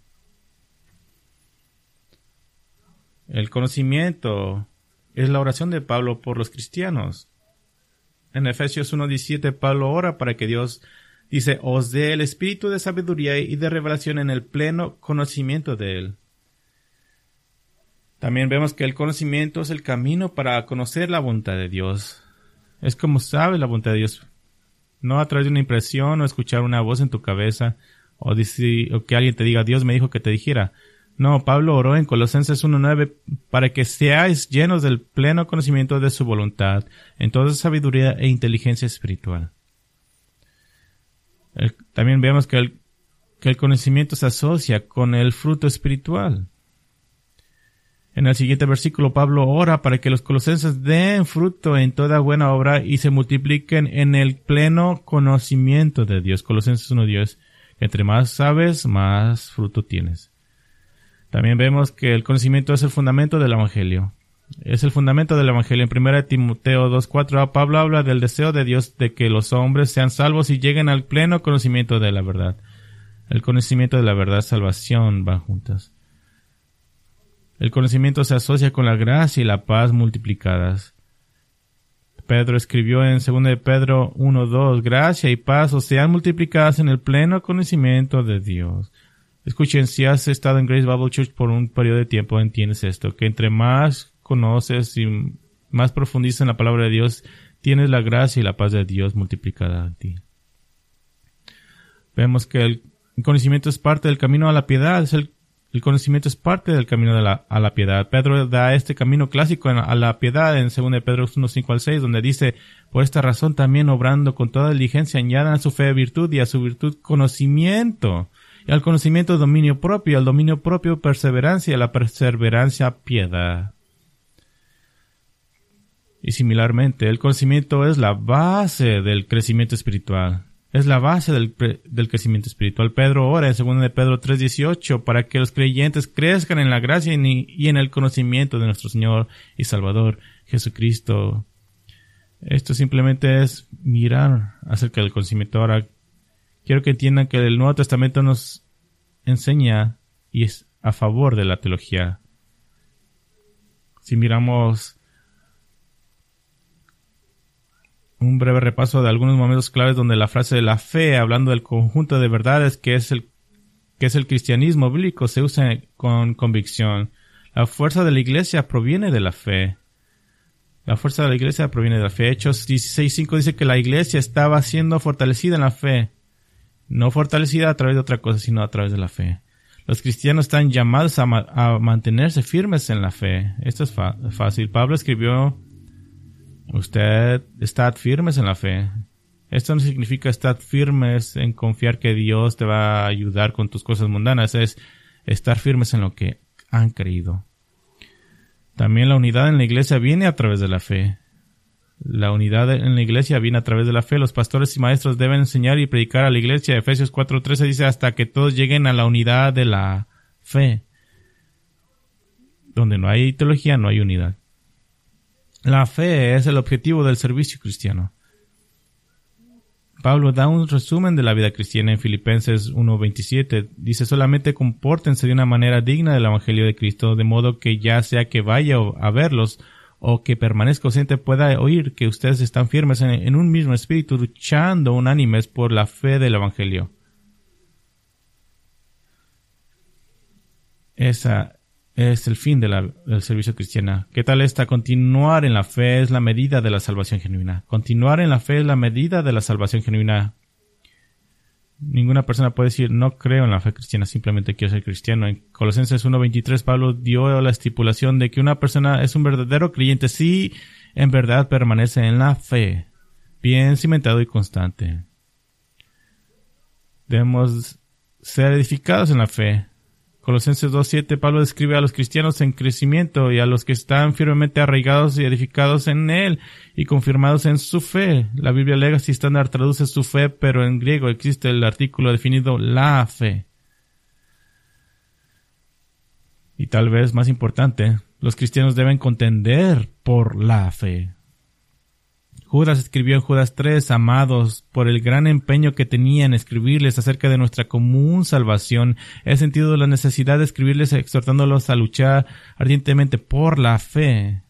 El conocimiento es la oración de Pablo por los cristianos. En Efesios uno diecisiete, Pablo ora para que Dios, dice, os dé el espíritu de sabiduría y de revelación en el pleno conocimiento de Él. También vemos que el conocimiento es el camino para conocer la voluntad de Dios. Es como sabes la voluntad de Dios. No a través de una impresión o escuchar una voz en tu cabeza o, decir, o que alguien te diga, Dios me dijo que te dijera. No, Pablo oró en Colosenses uno nueve para que seáis llenos del pleno conocimiento de su voluntad, en toda sabiduría e inteligencia espiritual. El, también vemos que el, que el conocimiento se asocia con el fruto espiritual. En el siguiente versículo, Pablo ora para que los colosenses den fruto en toda buena obra y se multipliquen en el pleno conocimiento de Dios. Colosenses uno diez. Entre más sabes, más fruto tienes. También vemos que el conocimiento es el fundamento del Evangelio. Es el fundamento del Evangelio. En primera Timoteo dos cuatro, Pablo habla del deseo de Dios de que los hombres sean salvos y lleguen al pleno conocimiento de la verdad. El conocimiento de la verdad y salvación van juntas. El conocimiento se asocia con la gracia y la paz multiplicadas. Pedro escribió en segunda de Pedro uno dos, gracia y paz os sean multiplicadas en el pleno conocimiento de Dios. Escuchen, si has estado en Grace Bible Church por un periodo de tiempo, entiendes esto, que entre más conoces y más profundizas en la palabra de Dios, tienes la gracia y la paz de Dios multiplicada en ti. Vemos que el conocimiento es parte del camino a la piedad, es el El conocimiento es parte del camino de la, a la piedad. Pedro da este camino clásico a la piedad en segunda de Pedro uno cinco al seis, donde dice, por esta razón también obrando con toda diligencia añadan a su fe virtud y a su virtud conocimiento, y al conocimiento dominio propio, y al dominio propio perseverancia, y a la perseverancia piedad. Y similarmente, el conocimiento es la base del crecimiento espiritual. Es la base del, del crecimiento espiritual. Pedro ora en segunda de Pedro tres dieciocho para que los creyentes crezcan en la gracia y, y en el conocimiento de nuestro Señor y Salvador Jesucristo. Esto simplemente es mirar acerca del conocimiento. Ahora, quiero que entiendan que el Nuevo Testamento nos enseña y es a favor de la teología. Si miramos un breve repaso de algunos momentos claves donde la frase de la fe, hablando del conjunto de verdades que es el que es el cristianismo bíblico, se usa con convicción. La fuerza de la iglesia proviene de la fe. La fuerza de la iglesia proviene de la fe. Hechos dieciséis cinco dice que la iglesia estaba siendo fortalecida en la fe. No fortalecida a través de otra cosa, sino a través de la fe. Los cristianos están llamados a, ma- a mantenerse firmes en la fe. Esto es fa- fácil. Pablo escribió, usted está firmes en la fe. Esto no significa estar firmes en confiar que Dios te va a ayudar con tus cosas mundanas. Es estar firmes en lo que han creído. También la unidad en la iglesia viene a través de la fe. La unidad en la iglesia viene a través de la fe. Los pastores y maestros deben enseñar y predicar a la iglesia. Efesios cuatro trece dice hasta que todos lleguen a la unidad de la fe. Donde no hay teología, no hay unidad. La fe es el objetivo del servicio cristiano. Pablo da un resumen de la vida cristiana en Filipenses uno veintisiete. Dice, solamente compórtense de una manera digna del Evangelio de Cristo, de modo que ya sea que vaya a verlos o que permanezca ausente pueda oír que ustedes están firmes en, en un mismo espíritu, luchando unánimes por la fe del Evangelio. Esa es el fin de la, del servicio cristiano. ¿Qué tal está? Continuar en la fe es la medida de la salvación genuina. Continuar en la fe es la medida de la salvación genuina. Ninguna persona puede decir, no creo en la fe cristiana, simplemente quiero ser cristiano. En Colosenses uno veintitrés, Pablo dio la estipulación de que una persona es un verdadero creyente si en verdad permanece en la fe, bien cimentado y constante. Debemos ser edificados en la fe. Colosenses dos siete, Pablo describe a los cristianos en crecimiento y a los que están firmemente arraigados y edificados en él y confirmados en su fe. La Biblia Legacy Standard traduce su fe, pero en griego existe el artículo definido la fe. Y tal vez más importante, los cristianos deben contender por la fe. Judas escribió en Judas tres, amados, por el gran empeño que tenía en escribirles acerca de nuestra común salvación, he sentido la necesidad de escribirles exhortándolos a luchar ardientemente por la fe.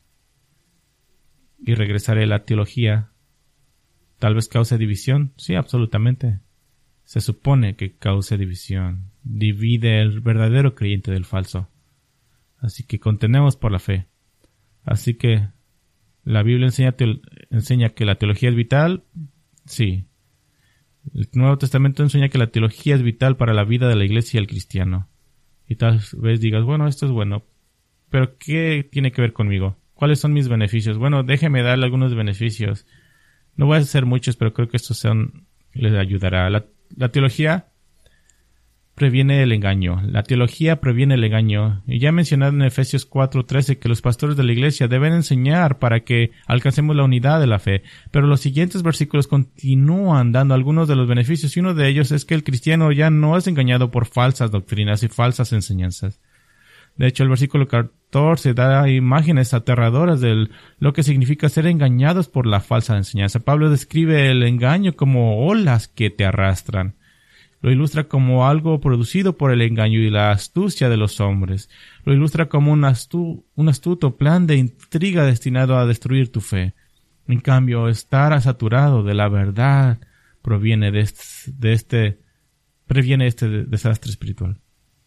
Y regresaré a la teología. ¿Tal vez cause división? Sí, absolutamente. Se supone que cause división. Divide el verdadero creyente del falso. Así que contendemos por la fe. Así que la Biblia enseña, te, enseña que la teología es vital. Sí. El Nuevo Testamento enseña que la teología es vital para la vida de la iglesia y el cristiano. Y tal vez digas, bueno, esto es bueno, pero ¿qué tiene que ver conmigo? ¿Cuáles son mis beneficios? Bueno, déjeme darle algunos beneficios. No voy a hacer muchos, pero creo que estos son, les ayudará. La, la teología previene el engaño. La teología previene el engaño. Y ya he mencionado en Efesios cuatro trece que los pastores de la iglesia deben enseñar para que alcancemos la unidad de la fe. Pero los siguientes versículos continúan dando algunos de los beneficios y uno de ellos es que el cristiano ya no es engañado por falsas doctrinas y falsas enseñanzas. De hecho, el versículo catorce da imágenes aterradoras de lo que significa ser engañados por la falsa enseñanza. Pablo describe el engaño como olas que te arrastran. Lo ilustra como algo producido por el engaño y la astucia de los hombres. Lo ilustra como un, astu un astuto plan de intriga destinado a destruir tu fe. En cambio, estar saturado de la verdad proviene de este, de este, previene este desastre espiritual.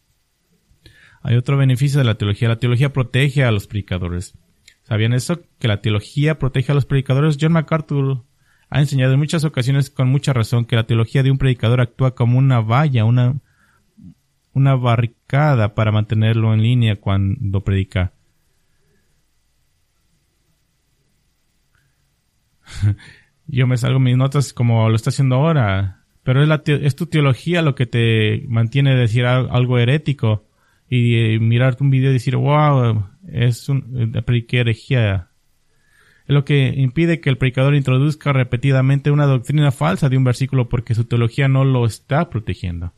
Hay otro beneficio de la teología. La teología protege a los predicadores. ¿Sabían eso? Que la teología protege a los predicadores. John MacArthur ha enseñado en muchas ocasiones con mucha razón que la teología de un predicador actúa como una valla, una, una barricada para mantenerlo en línea cuando predica. Yo me salgo mis notas como lo está haciendo ahora, pero es, la te es tu teología lo que te mantiene de decir algo herético y eh, mirar un video y decir, wow, es un, eh, prediqué herejía. Es lo que impide que el predicador introduzca repetidamente una doctrina falsa de un versículo porque su teología no lo está protegiendo.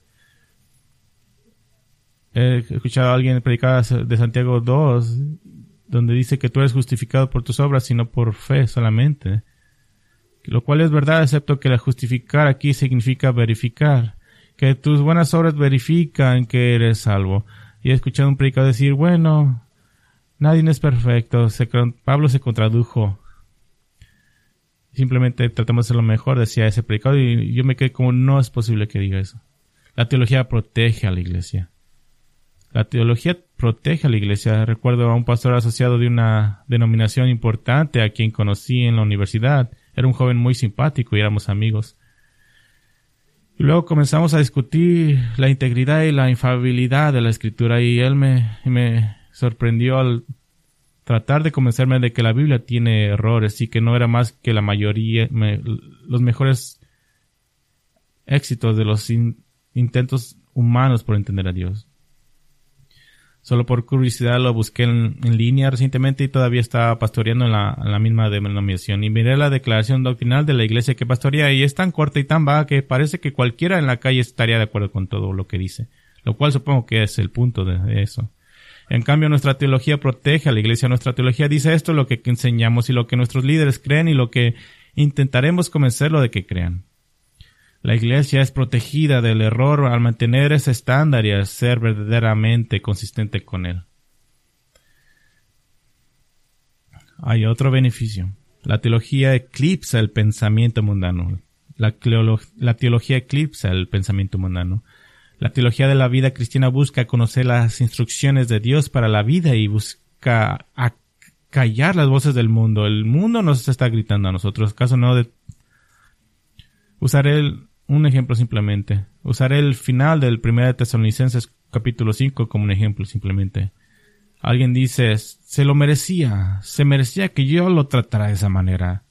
He escuchado a alguien predicar de Santiago dos, donde dice que tú eres justificado por tus obras y no por fe solamente. Lo cual es verdad, excepto que la justificar aquí significa verificar. Que tus buenas obras verifican que eres salvo. Y he escuchado a un predicador decir, bueno, nadie es perfecto. Se, Pablo se contradujo. Simplemente tratamos de hacer lo mejor, decía ese predicador, y yo me quedé como, no es posible que diga eso. La teología protege a la iglesia. La teología protege a la iglesia. Recuerdo a un pastor asociado de una denominación importante a quien conocí en la universidad. Era un joven muy simpático y éramos amigos. Y luego comenzamos a discutir la integridad y la infalibilidad de la Escritura, y él me, me sorprendió al tratar de convencerme de que la Biblia tiene errores y que no era más que la mayoría, me, los mejores éxitos de los in, intentos humanos por entender a Dios. Solo por curiosidad lo busqué en, en línea recientemente y todavía estaba pastoreando en la, en la misma denominación. Y miré la declaración doctrinal de la iglesia que pastorea y es tan corta y tan vaga que parece que cualquiera en la calle estaría de acuerdo con todo lo que dice. Lo cual supongo que es el punto de eso. En cambio, nuestra teología protege a la iglesia. Nuestra teología dice esto, lo que enseñamos y lo que nuestros líderes creen y lo que intentaremos convencerlo de que crean. La iglesia es protegida del error al mantener ese estándar y al ser verdaderamente consistente con él. Hay otro beneficio. La teología eclipsa el pensamiento mundano. La, cleolo- la teología eclipsa el pensamiento mundano. La teología de la vida cristiana busca conocer las instrucciones de Dios para la vida y busca callar las voces del mundo. El mundo nos está gritando a nosotros. ¿Acaso no? De... Usaré el, un ejemplo simplemente. Usaré el final del primero de Tesalonicenses capítulo cinco como un ejemplo simplemente. Alguien dice, se lo merecía. Se merecía que yo lo tratara de esa manera.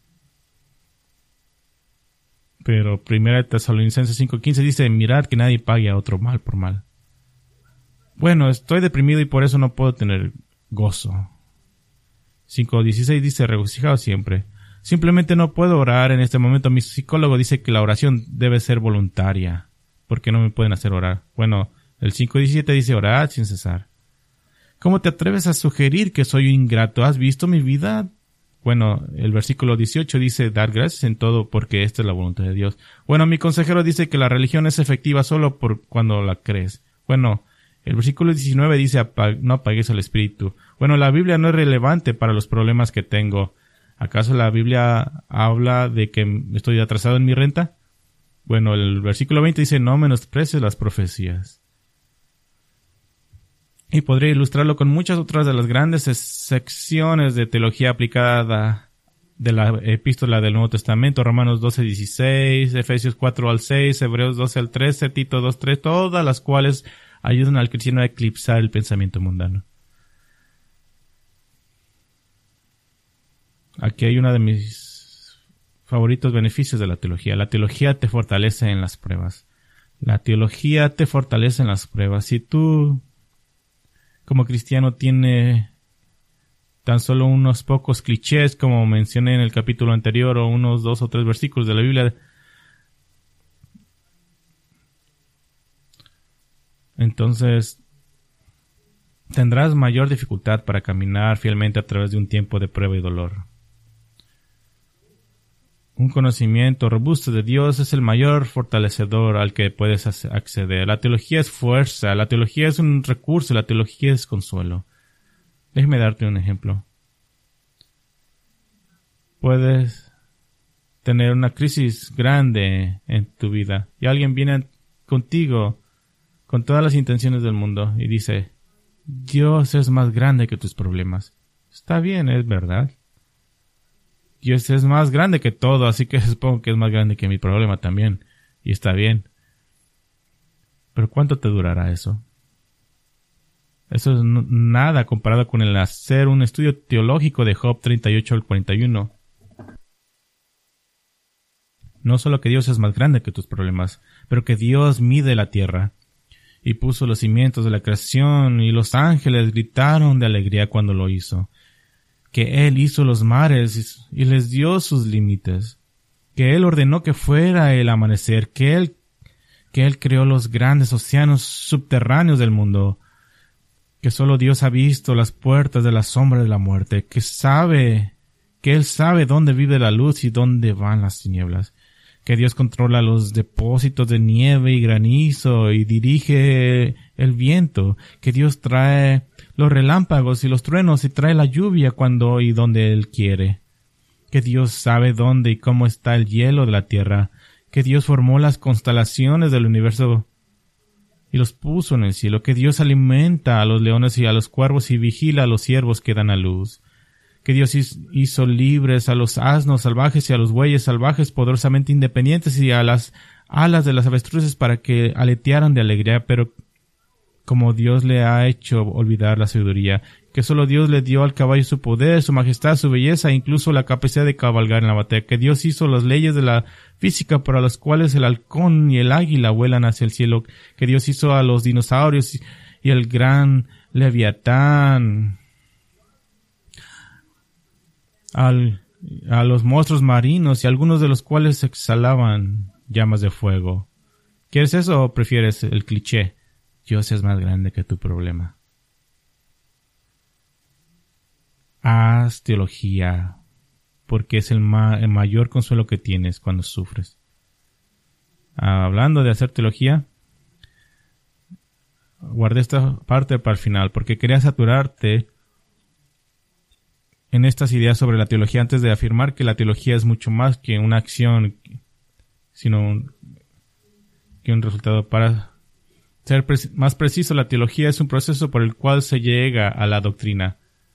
Pero primera de Tesalonicenses cinco quince dice, mirad que nadie pague a otro mal por mal. Bueno, estoy deprimido y por eso no puedo tener gozo. cinco dieciséis dice, regocijaos siempre. Simplemente no puedo orar en este momento. Mi psicólogo dice que la oración debe ser voluntaria. ¿Por qué no me pueden hacer orar? Bueno, el cinco diecisiete dice, orad sin cesar. ¿Cómo te atreves a sugerir que soy ingrato? ¿Has visto mi vida? Bueno, el versículo dieciocho dice, dar gracias en todo porque esta es la voluntad de Dios. Bueno, mi consejero dice que la religión es efectiva solo por cuando la crees. Bueno, el versículo diecinueve dice, apag- no apagues el espíritu. Bueno, la Biblia no es relevante para los problemas que tengo. ¿Acaso la Biblia habla de que estoy atrasado en mi renta? Bueno, el versículo veinte dice, no menosprecies las profecías. Y podría ilustrarlo con muchas otras de las grandes secciones de teología aplicada de la epístola del Nuevo Testamento, Romanos doce dieciséis, Efesios cuatro al seis, Hebreos doce al trece, Tito dos tres, todas las cuales ayudan al cristiano a eclipsar el pensamiento mundano. Aquí hay uno de mis favoritos beneficios de la teología. La teología te fortalece en las pruebas. La teología te fortalece en las pruebas. Si tú como cristiano tiene tan solo unos pocos clichés, como mencioné en el capítulo anterior, o unos dos o tres versículos de la Biblia, entonces tendrás mayor dificultad para caminar fielmente a través de un tiempo de prueba y dolor. Un conocimiento robusto de Dios es el mayor fortalecedor al que puedes acceder. La teología es fuerza, la teología es un recurso, la teología es consuelo. Déjame darte un ejemplo. Puedes tener una crisis grande en tu vida y alguien viene contigo con todas las intenciones del mundo y dice, Dios es más grande que tus problemas. Está bien, es verdad. Dios es más grande que todo, así que supongo que es más grande que mi problema también. Y está bien. Pero ¿cuánto te durará eso? Eso es no, nada comparado con el hacer un estudio teológico de Job treinta y ocho al cuarenta y uno. No solo que Dios es más grande que tus problemas, pero que Dios mide la tierra y puso los cimientos de la creación y los ángeles gritaron de alegría cuando lo hizo. Que Él hizo los mares y les dio sus límites, que Él ordenó que fuera el amanecer, que Él, que Él creó los grandes océanos subterráneos del mundo, que solo Dios ha visto las puertas de la sombra de la muerte, que sabe, que Él sabe dónde vive la luz y dónde van las tinieblas, que Dios controla los depósitos de nieve y granizo y dirige el viento, que Dios trae los relámpagos y los truenos y trae la lluvia cuando y donde Él quiere, que Dios sabe dónde y cómo está el hielo de la tierra, que Dios formó las constelaciones del universo y los puso en el cielo, que Dios alimenta a los leones y a los cuervos y vigila a los ciervos que dan a luz, que Dios hizo libres a los asnos salvajes y a los bueyes salvajes poderosamente independientes y a las alas de las avestruces para que aletearan de alegría, pero como Dios le ha hecho olvidar la sabiduría, que solo Dios le dio al caballo su poder, su majestad, su belleza e incluso la capacidad de cabalgar en la batalla, que Dios hizo las leyes de la física para las cuales el halcón y el águila vuelan hacia el cielo, que Dios hizo a los dinosaurios y el gran leviatán, al, a los monstruos marinos y algunos de los cuales exhalaban llamas de fuego. ¿Quieres eso o prefieres el cliché? Dios es más grande que tu problema. Haz teología, porque es el, ma- el mayor consuelo que tienes cuando sufres. Hablando de hacer teología, guardé esta parte para el final, porque quería saturarte en estas ideas sobre la teología antes de afirmar que la teología es mucho más que una acción, sino un, que un resultado. Para ser pre- más preciso, la teología es un proceso por el cual se llega a la doctrina.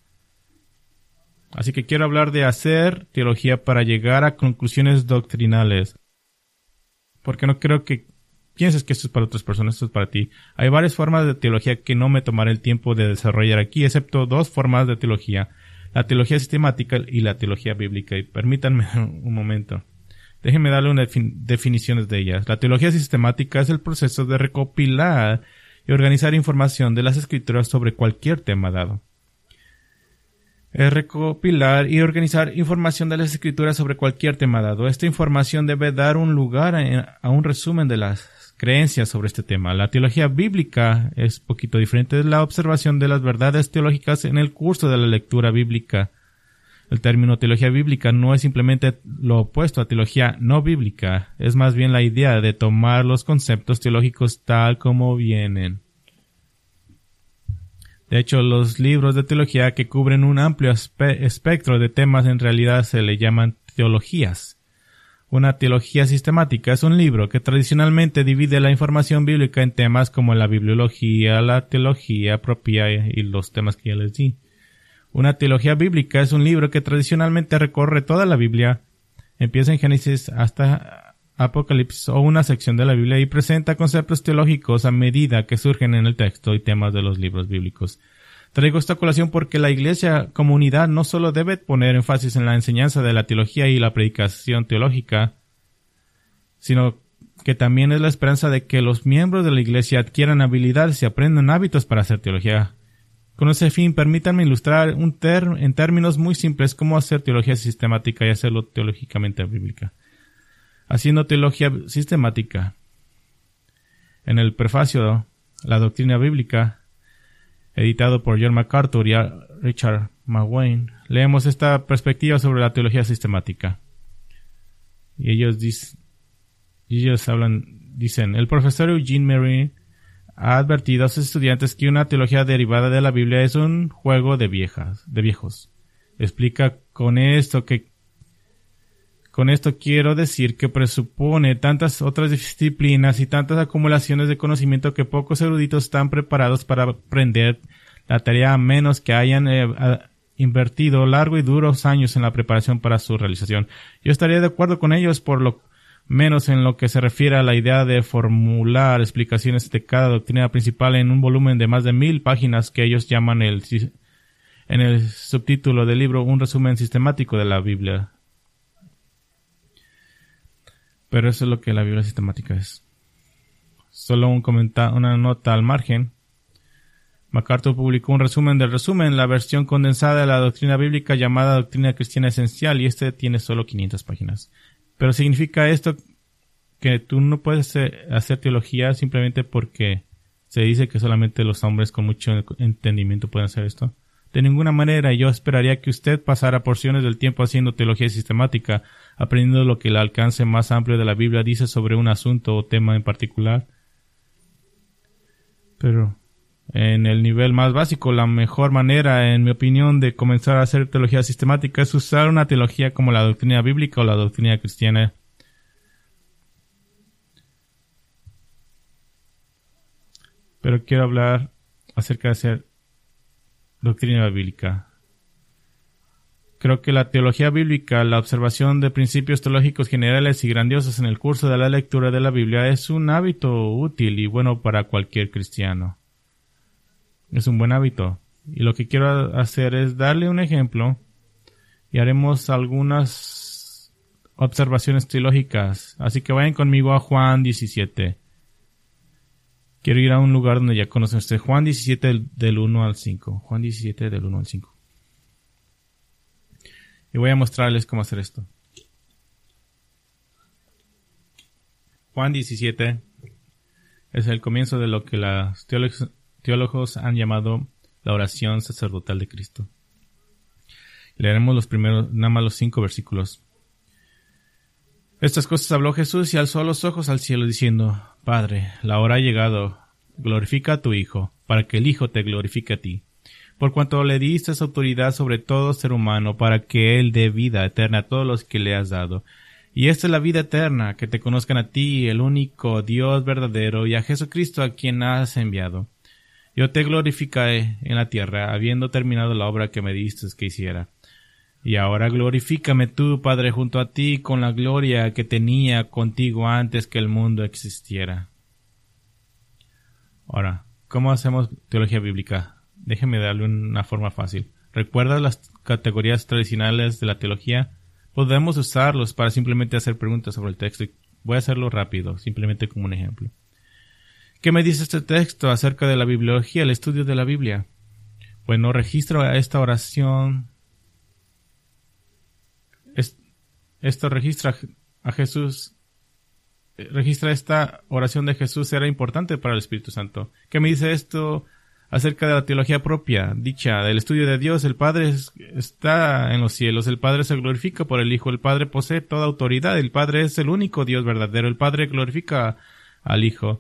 Así que quiero hablar de hacer teología para llegar a conclusiones doctrinales. Porque no creo que pienses que esto es para otras personas, esto es para ti. Hay varias formas de teología que no me tomaré el tiempo de desarrollar aquí, excepto dos formas de teología. La teología sistemática y la teología bíblica. Y permítanme un momento. Déjenme darle unas defin- definiciones de ellas. La teología sistemática es el proceso de recopilar y organizar información de las escrituras sobre cualquier tema dado. Es recopilar y organizar información de las escrituras sobre cualquier tema dado. Esta información debe dar un lugar a, a un resumen de las creencias sobre este tema. La teología bíblica es poquito diferente de la observación de las verdades teológicas en el curso de la lectura bíblica. El término teología bíblica no es simplemente lo opuesto a teología no bíblica, es más bien la idea de tomar los conceptos teológicos tal como vienen. De hecho, los libros de teología que cubren un amplio espe- espectro de temas en realidad se le llaman teologías. Una teología sistemática es un libro que tradicionalmente divide la información bíblica en temas como la bibliología, la teología propia y los temas que ya les di. Una teología bíblica es un libro que tradicionalmente recorre toda la Biblia, empieza en Génesis hasta Apocalipsis o una sección de la Biblia y presenta conceptos teológicos a medida que surgen en el texto y temas de los libros bíblicos. Traigo esta colación porque la Iglesia comunidad no solo debe poner énfasis en la enseñanza de la teología y la predicación teológica, sino que también es la esperanza de que los miembros de la Iglesia adquieran habilidades y aprendan hábitos para hacer teología. Con ese fin, permítanme ilustrar un ter- en términos muy simples cómo hacer teología sistemática y hacerlo teológicamente bíblica. Haciendo teología sistemática. En el prefacio, La doctrina bíblica, editado por John MacArthur y Richard McWayne, leemos esta perspectiva sobre la teología sistemática. Y ellos, dis- ellos hablan, dicen, el profesor Eugene Merrill ha advertido a sus estudiantes que una teología derivada de la Biblia es un juego de viejas, de viejos. Explica con esto que Con esto quiero decir que presupone tantas otras disciplinas y tantas acumulaciones de conocimiento que pocos eruditos están preparados para aprender la tarea a menos que hayan eh, a, invertido largo y duros años en la preparación para su realización. Yo estaría de acuerdo con ellos por lo menos en lo que se refiere a la idea de formular explicaciones de cada doctrina principal en un volumen de más de mil páginas que ellos llaman el, en el subtítulo del libro un resumen sistemático de la Biblia. Pero eso es lo que la Biblia sistemática es. Solo un comentario, una nota al margen. MacArthur publicó un resumen del resumen, la versión condensada de la doctrina bíblica llamada Doctrina Cristiana Esencial, y este tiene solo quinientas páginas. Pero significa esto que tú no puedes hacer teología simplemente porque se dice que solamente los hombres con mucho entendimiento pueden hacer esto. De ninguna manera, yo esperaría que usted pasara porciones del tiempo haciendo teología sistemática, aprendiendo lo que el alcance más amplio de la Biblia dice sobre un asunto o tema en particular. Pero en el nivel más básico, la mejor manera, en mi opinión, de comenzar a hacer teología sistemática es usar una teología como la doctrina bíblica o la doctrina cristiana. Pero quiero hablar acerca de hacer doctrina bíblica. Creo que la teología bíblica, la observación de principios teológicos generales y grandiosos en el curso de la lectura de la Biblia es un hábito útil y bueno para cualquier cristiano. Es un buen hábito. Y lo que quiero hacer es darle un ejemplo y haremos algunas observaciones teológicas. Así que vayan conmigo a Juan diecisiete. Quiero ir a un lugar donde ya conocen ustedes. Juan diecisiete del, del uno al cinco. Juan diecisiete del uno al cinco. Y voy a mostrarles cómo hacer esto. Juan diecisiete es el comienzo de lo que los teólogos, teólogos han llamado la oración sacerdotal de Cristo. Leeremos los primeros, nada más los cinco versículos. Estas cosas habló Jesús y alzó los ojos al cielo diciendo: Padre, la hora ha llegado, glorifica a tu Hijo, para que el Hijo te glorifique a ti. Por cuanto le diste autoridad sobre todo ser humano, para que Él dé vida eterna a todos los que le has dado. Y esta es la vida eterna, que te conozcan a ti, el único Dios verdadero, y a Jesucristo a quien has enviado. Yo te glorificaré en la tierra, habiendo terminado la obra que me diste que hiciera. Y ahora glorifícame tú, Padre, junto a ti, con la gloria que tenía contigo antes que el mundo existiera. Ahora, ¿cómo hacemos teología bíblica? Déjeme darle una forma fácil. ¿Recuerdas las categorías tradicionales de la teología? Podemos usarlos para simplemente hacer preguntas sobre el texto. Voy a hacerlo rápido, simplemente como un ejemplo. ¿Qué me dice este texto acerca de la bibliología, el estudio de la Biblia? Bueno, registro esta oración. Esto registra a Jesús. Registra esta oración de Jesús, era importante para el Espíritu Santo. ¿Qué me dice esto acerca de la teología propia, dicha del estudio de Dios? El Padre es, está en los cielos, el Padre se glorifica por el Hijo, el Padre posee toda autoridad, el Padre es el único Dios verdadero, el Padre glorifica al Hijo.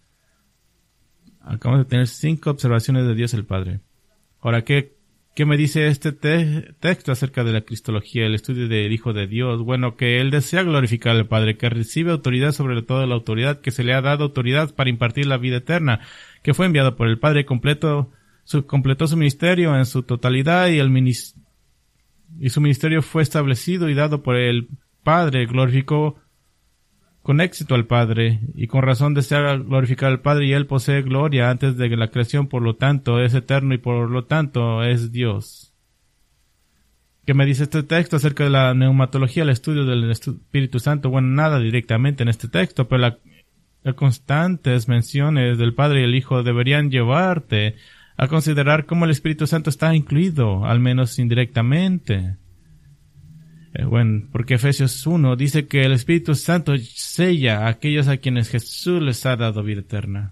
Acabamos de tener cinco observaciones de Dios el Padre. Ahora, ¿qué, qué me dice este te- texto acerca de la cristología, el estudio del Hijo de Dios? Bueno, que Él desea glorificar al Padre, que recibe autoridad sobre toda la autoridad, que se le ha dado autoridad para impartir la vida eterna, que fue enviado por el Padre, completo, su, completó su ministerio en su totalidad y, el minis, y su ministerio fue establecido y dado por el Padre, glorificó con éxito al Padre, y con razón desea glorificar al Padre, y Él posee gloria antes de la creación, por lo tanto es eterno y por lo tanto es Dios. ¿Qué me dice este texto acerca de la neumatología, el estudio del Espíritu Santo? Bueno, nada directamente en este texto, pero la, las constantes menciones del Padre y el Hijo deberían llevarte a considerar cómo el Espíritu Santo está incluido, al menos indirectamente. Eh, bueno, porque Efesios uno dice que el Espíritu Santo sella a aquellos a quienes Jesús les ha dado vida eterna.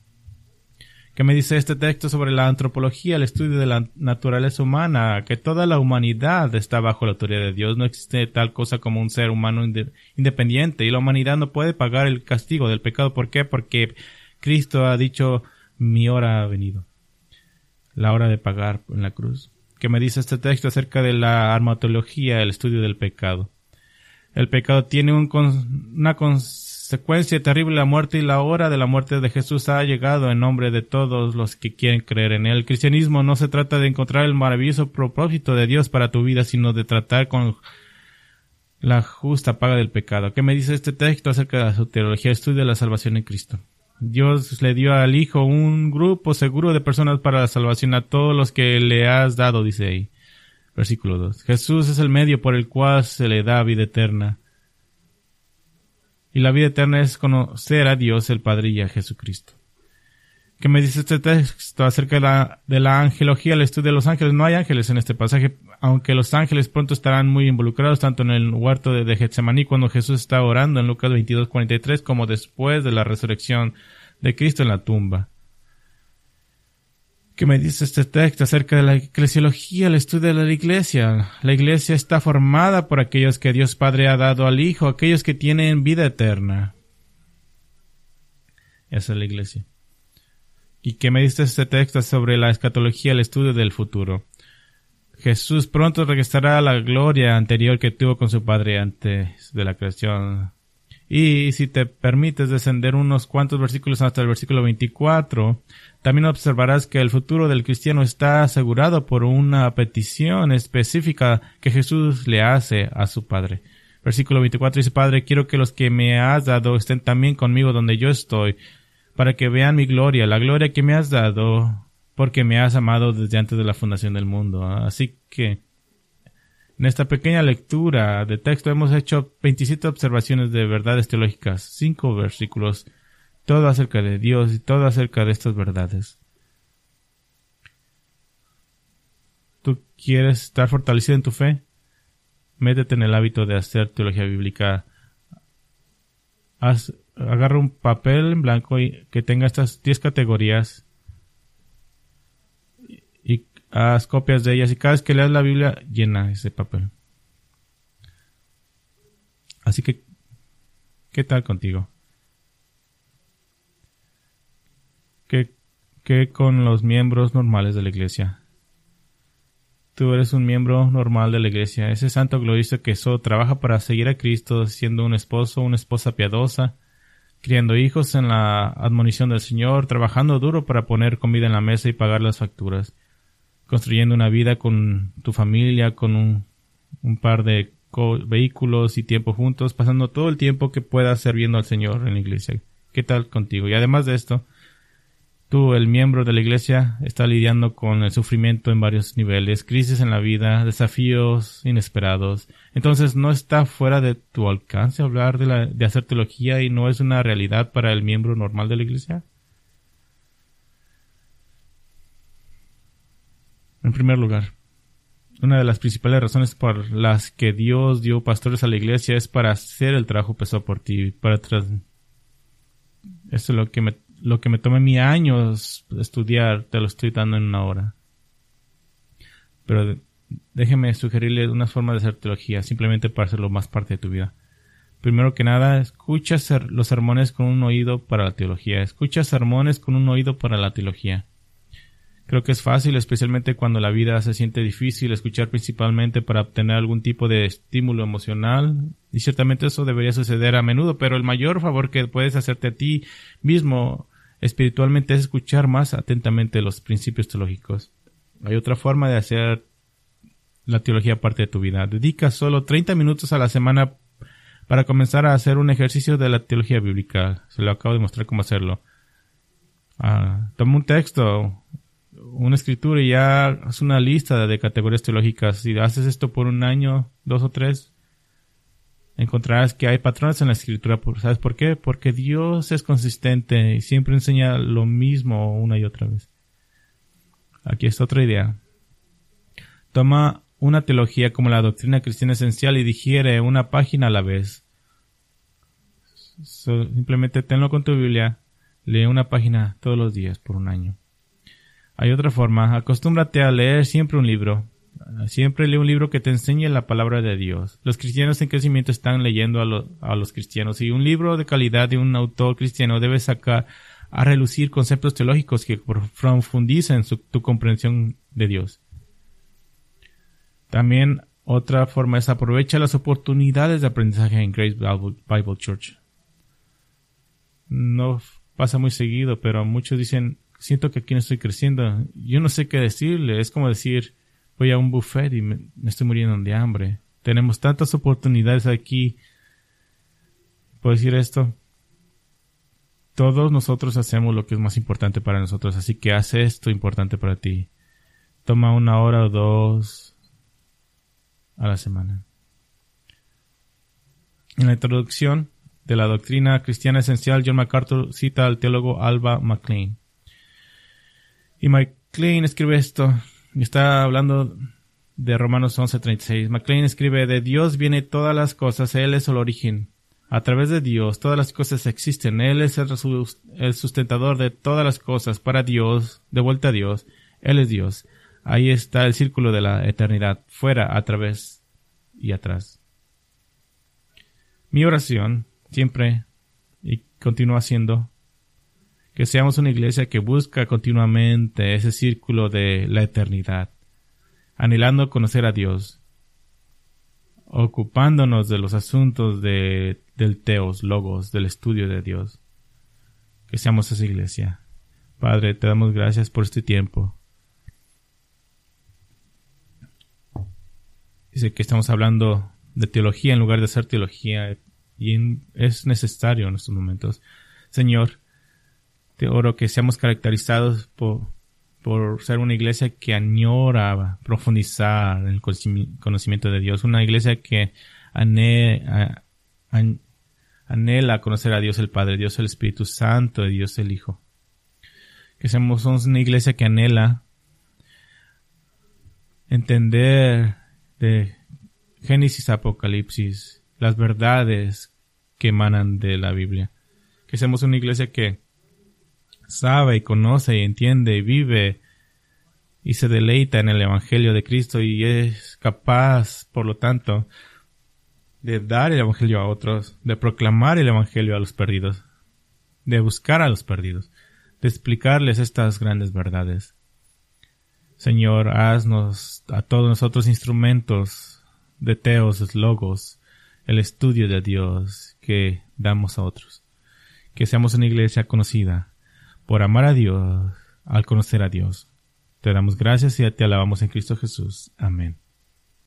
¿Qué me dice este texto sobre la antropología, el estudio de la naturaleza humana? Que toda la humanidad está bajo la autoridad de Dios. No existe tal cosa como un ser humano inde- independiente, y la humanidad no puede pagar el castigo del pecado. ¿Por qué? Porque Cristo ha dicho: mi hora ha venido. La hora de pagar en la cruz. ¿Qué me dice este texto acerca de la armatología, el estudio del pecado? El pecado tiene un con, una consecuencia terrible, la muerte, y la hora de la muerte de Jesús ha llegado en nombre de todos los que quieren creer en Él. El cristianismo no se trata de encontrar el maravilloso propósito de Dios para tu vida, sino de tratar con la justa paga del pecado. ¿Qué me dice este texto acerca de la soteriología, el estudio de la salvación en Cristo? Dios le dio al Hijo un grupo seguro de personas para la salvación, a todos los que le has dado, dice ahí. Versículo dos. Jesús es el medio por el cual se le da vida eterna. Y la vida eterna es conocer a Dios el Padre y a Jesucristo. ¿Qué me dice este texto acerca de la, de la angelología, el estudio de los ángeles? No hay ángeles en este pasaje, aunque los ángeles pronto estarán muy involucrados, tanto en el huerto de, de Getsemaní, cuando Jesús está orando en Lucas veintidós cuarenta y tres, como después de la resurrección de Cristo en la tumba. ¿Qué me dice este texto acerca de la eclesiología, el estudio de la iglesia? La iglesia está formada por aquellos que Dios Padre ha dado al Hijo, aquellos que tienen vida eterna. Esa es la iglesia. ¿Y qué me dice este texto sobre la escatología, el estudio del futuro? Jesús pronto regresará a la gloria anterior que tuvo con su Padre antes de la creación. Y si te permites descender unos cuantos versículos hasta el versículo veinticuatro, también observarás que el futuro del cristiano está asegurado por una petición específica que Jesús le hace a su Padre. Versículo veinticuatro dice: Padre, quiero que los que me has dado estén también conmigo donde yo estoy, para que vean mi gloria, la gloria que me has dado, porque me has amado desde antes de la fundación del mundo. Así que en esta pequeña lectura de texto hemos hecho veintisiete observaciones de verdades teológicas, cinco versículos, todo acerca de Dios y todo acerca de estas verdades. ¿Tú quieres estar fortalecido en tu fe? Métete en el hábito de hacer teología bíblica. Haz, agarra un papel en blanco y que tenga estas diez categorías y haz copias de ellas, y cada vez que leas la Biblia, llena ese papel. Así que, ¿qué tal contigo? ¿Qué, qué con los miembros normales de la iglesia? Tú eres un miembro normal de la iglesia, ese santo glorioso que solo trabaja para seguir a Cristo, siendo un esposo, una esposa piadosa, criando hijos en la admonición del Señor, trabajando duro para poner comida en la mesa y pagar las facturas, construyendo una vida con tu familia, con un, un par de vehículos y tiempo juntos, pasando todo el tiempo que puedas sirviendo al Señor en la iglesia. ¿Qué tal contigo? Y además de esto, tú, el miembro de la iglesia, está lidiando con el sufrimiento en varios niveles, crisis en la vida, desafíos inesperados. Entonces, ¿no está fuera de tu alcance hablar de, la, de hacer teología y no es una realidad para el miembro normal de la iglesia? En primer lugar, una de las principales razones por las que Dios dio pastores a la iglesia es para hacer el trabajo pesado por ti, para tras... Eso es lo que me, lo que me tomé mi años estudiar, te lo estoy dando en una hora. Pero déjeme sugerirle una forma de hacer teología, simplemente para hacerlo más parte de tu vida. Primero que nada, escucha los sermones con un oído para la teología. Escucha sermones con un oído para la teología. Creo que es fácil, especialmente cuando la vida se siente difícil, escuchar principalmente para obtener algún tipo de estímulo emocional. Y ciertamente eso debería suceder a menudo, pero el mayor favor que puedes hacerte a ti mismo espiritualmente es escuchar más atentamente los principios teológicos. Hay otra forma de hacer la teología parte de tu vida. Dedica solo treinta minutos a la semana para comenzar a hacer un ejercicio de la teología bíblica. Se lo acabo de mostrar cómo hacerlo. Ah, toma un texto, una escritura y ya haz una lista de categorías teológicas. Si haces esto por un año, dos o tres, encontrarás que hay patrones en la escritura. ¿Sabes por qué? Porque Dios es consistente y siempre enseña lo mismo una y otra vez. Aquí está otra idea. Toma una teología como la doctrina cristiana esencial y digiere una página a la vez. So, simplemente tenlo con tu Biblia, lee una página todos los días por un año. Hay otra forma, acostúmbrate a leer siempre un libro. Siempre lee un libro que te enseñe la palabra de Dios. Los cristianos en crecimiento están leyendo a, lo, a los cristianos, y un libro de calidad de un autor cristiano debe sacar a relucir conceptos teológicos que profundicen su, tu comprensión de Dios. También otra forma es aprovecha las oportunidades de aprendizaje en Grace Bible Church. No pasa muy seguido, pero muchos dicen, siento que aquí no estoy creciendo. Yo no sé qué decirle. Es como decir, voy a un buffet y me, me estoy muriendo de hambre. Tenemos tantas oportunidades aquí. ¿Puedo decir esto? Todos nosotros hacemos lo que es más importante para nosotros, así que haz esto importante para ti. Toma una hora o dos a la semana. En la introducción de la doctrina cristiana esencial, John MacArthur cita al teólogo Alva McClain. Y McClain escribe esto, y está hablando de Romanos once treinta y seis. McClain escribe, de Dios viene todas las cosas, Él es el origen. A través de Dios, todas las cosas existen. Él es el sustentador de todas las cosas. Para Dios, de vuelta a Dios, Él es Dios. Ahí está el círculo de la eternidad, fuera, a través y atrás. Mi oración, siempre, y continúa siendo, que seamos una iglesia que busca continuamente ese círculo de la eternidad, anhelando conocer a Dios, ocupándonos de los asuntos de, del teos, logos, del estudio de Dios. Que seamos esa iglesia. Padre, te damos gracias por este tiempo. Dice que estamos hablando de teología en lugar de hacer teología, y es necesario en estos momentos. Señor, te oro que seamos caracterizados por, por ser una iglesia que añora profundizar en el conocimiento de Dios, una iglesia que anhela, anhela conocer a Dios el Padre, Dios el Espíritu Santo y Dios el Hijo. Que seamos una iglesia que anhela entender de Génesis a Apocalipsis las verdades que emanan de la Biblia. Que seamos una iglesia que sabe y conoce y entiende y vive y se deleita en el Evangelio de Cristo y es capaz, por lo tanto, de dar el Evangelio a otros, de proclamar el Evangelio a los perdidos, de buscar a los perdidos, de explicarles estas grandes verdades. Señor, haznos a todos nosotros instrumentos de teos, logos, el estudio de Dios que damos a otros. Que seamos una iglesia conocida por amar a Dios, al conocer a Dios. Te damos gracias y te alabamos en Cristo Jesús. Amén.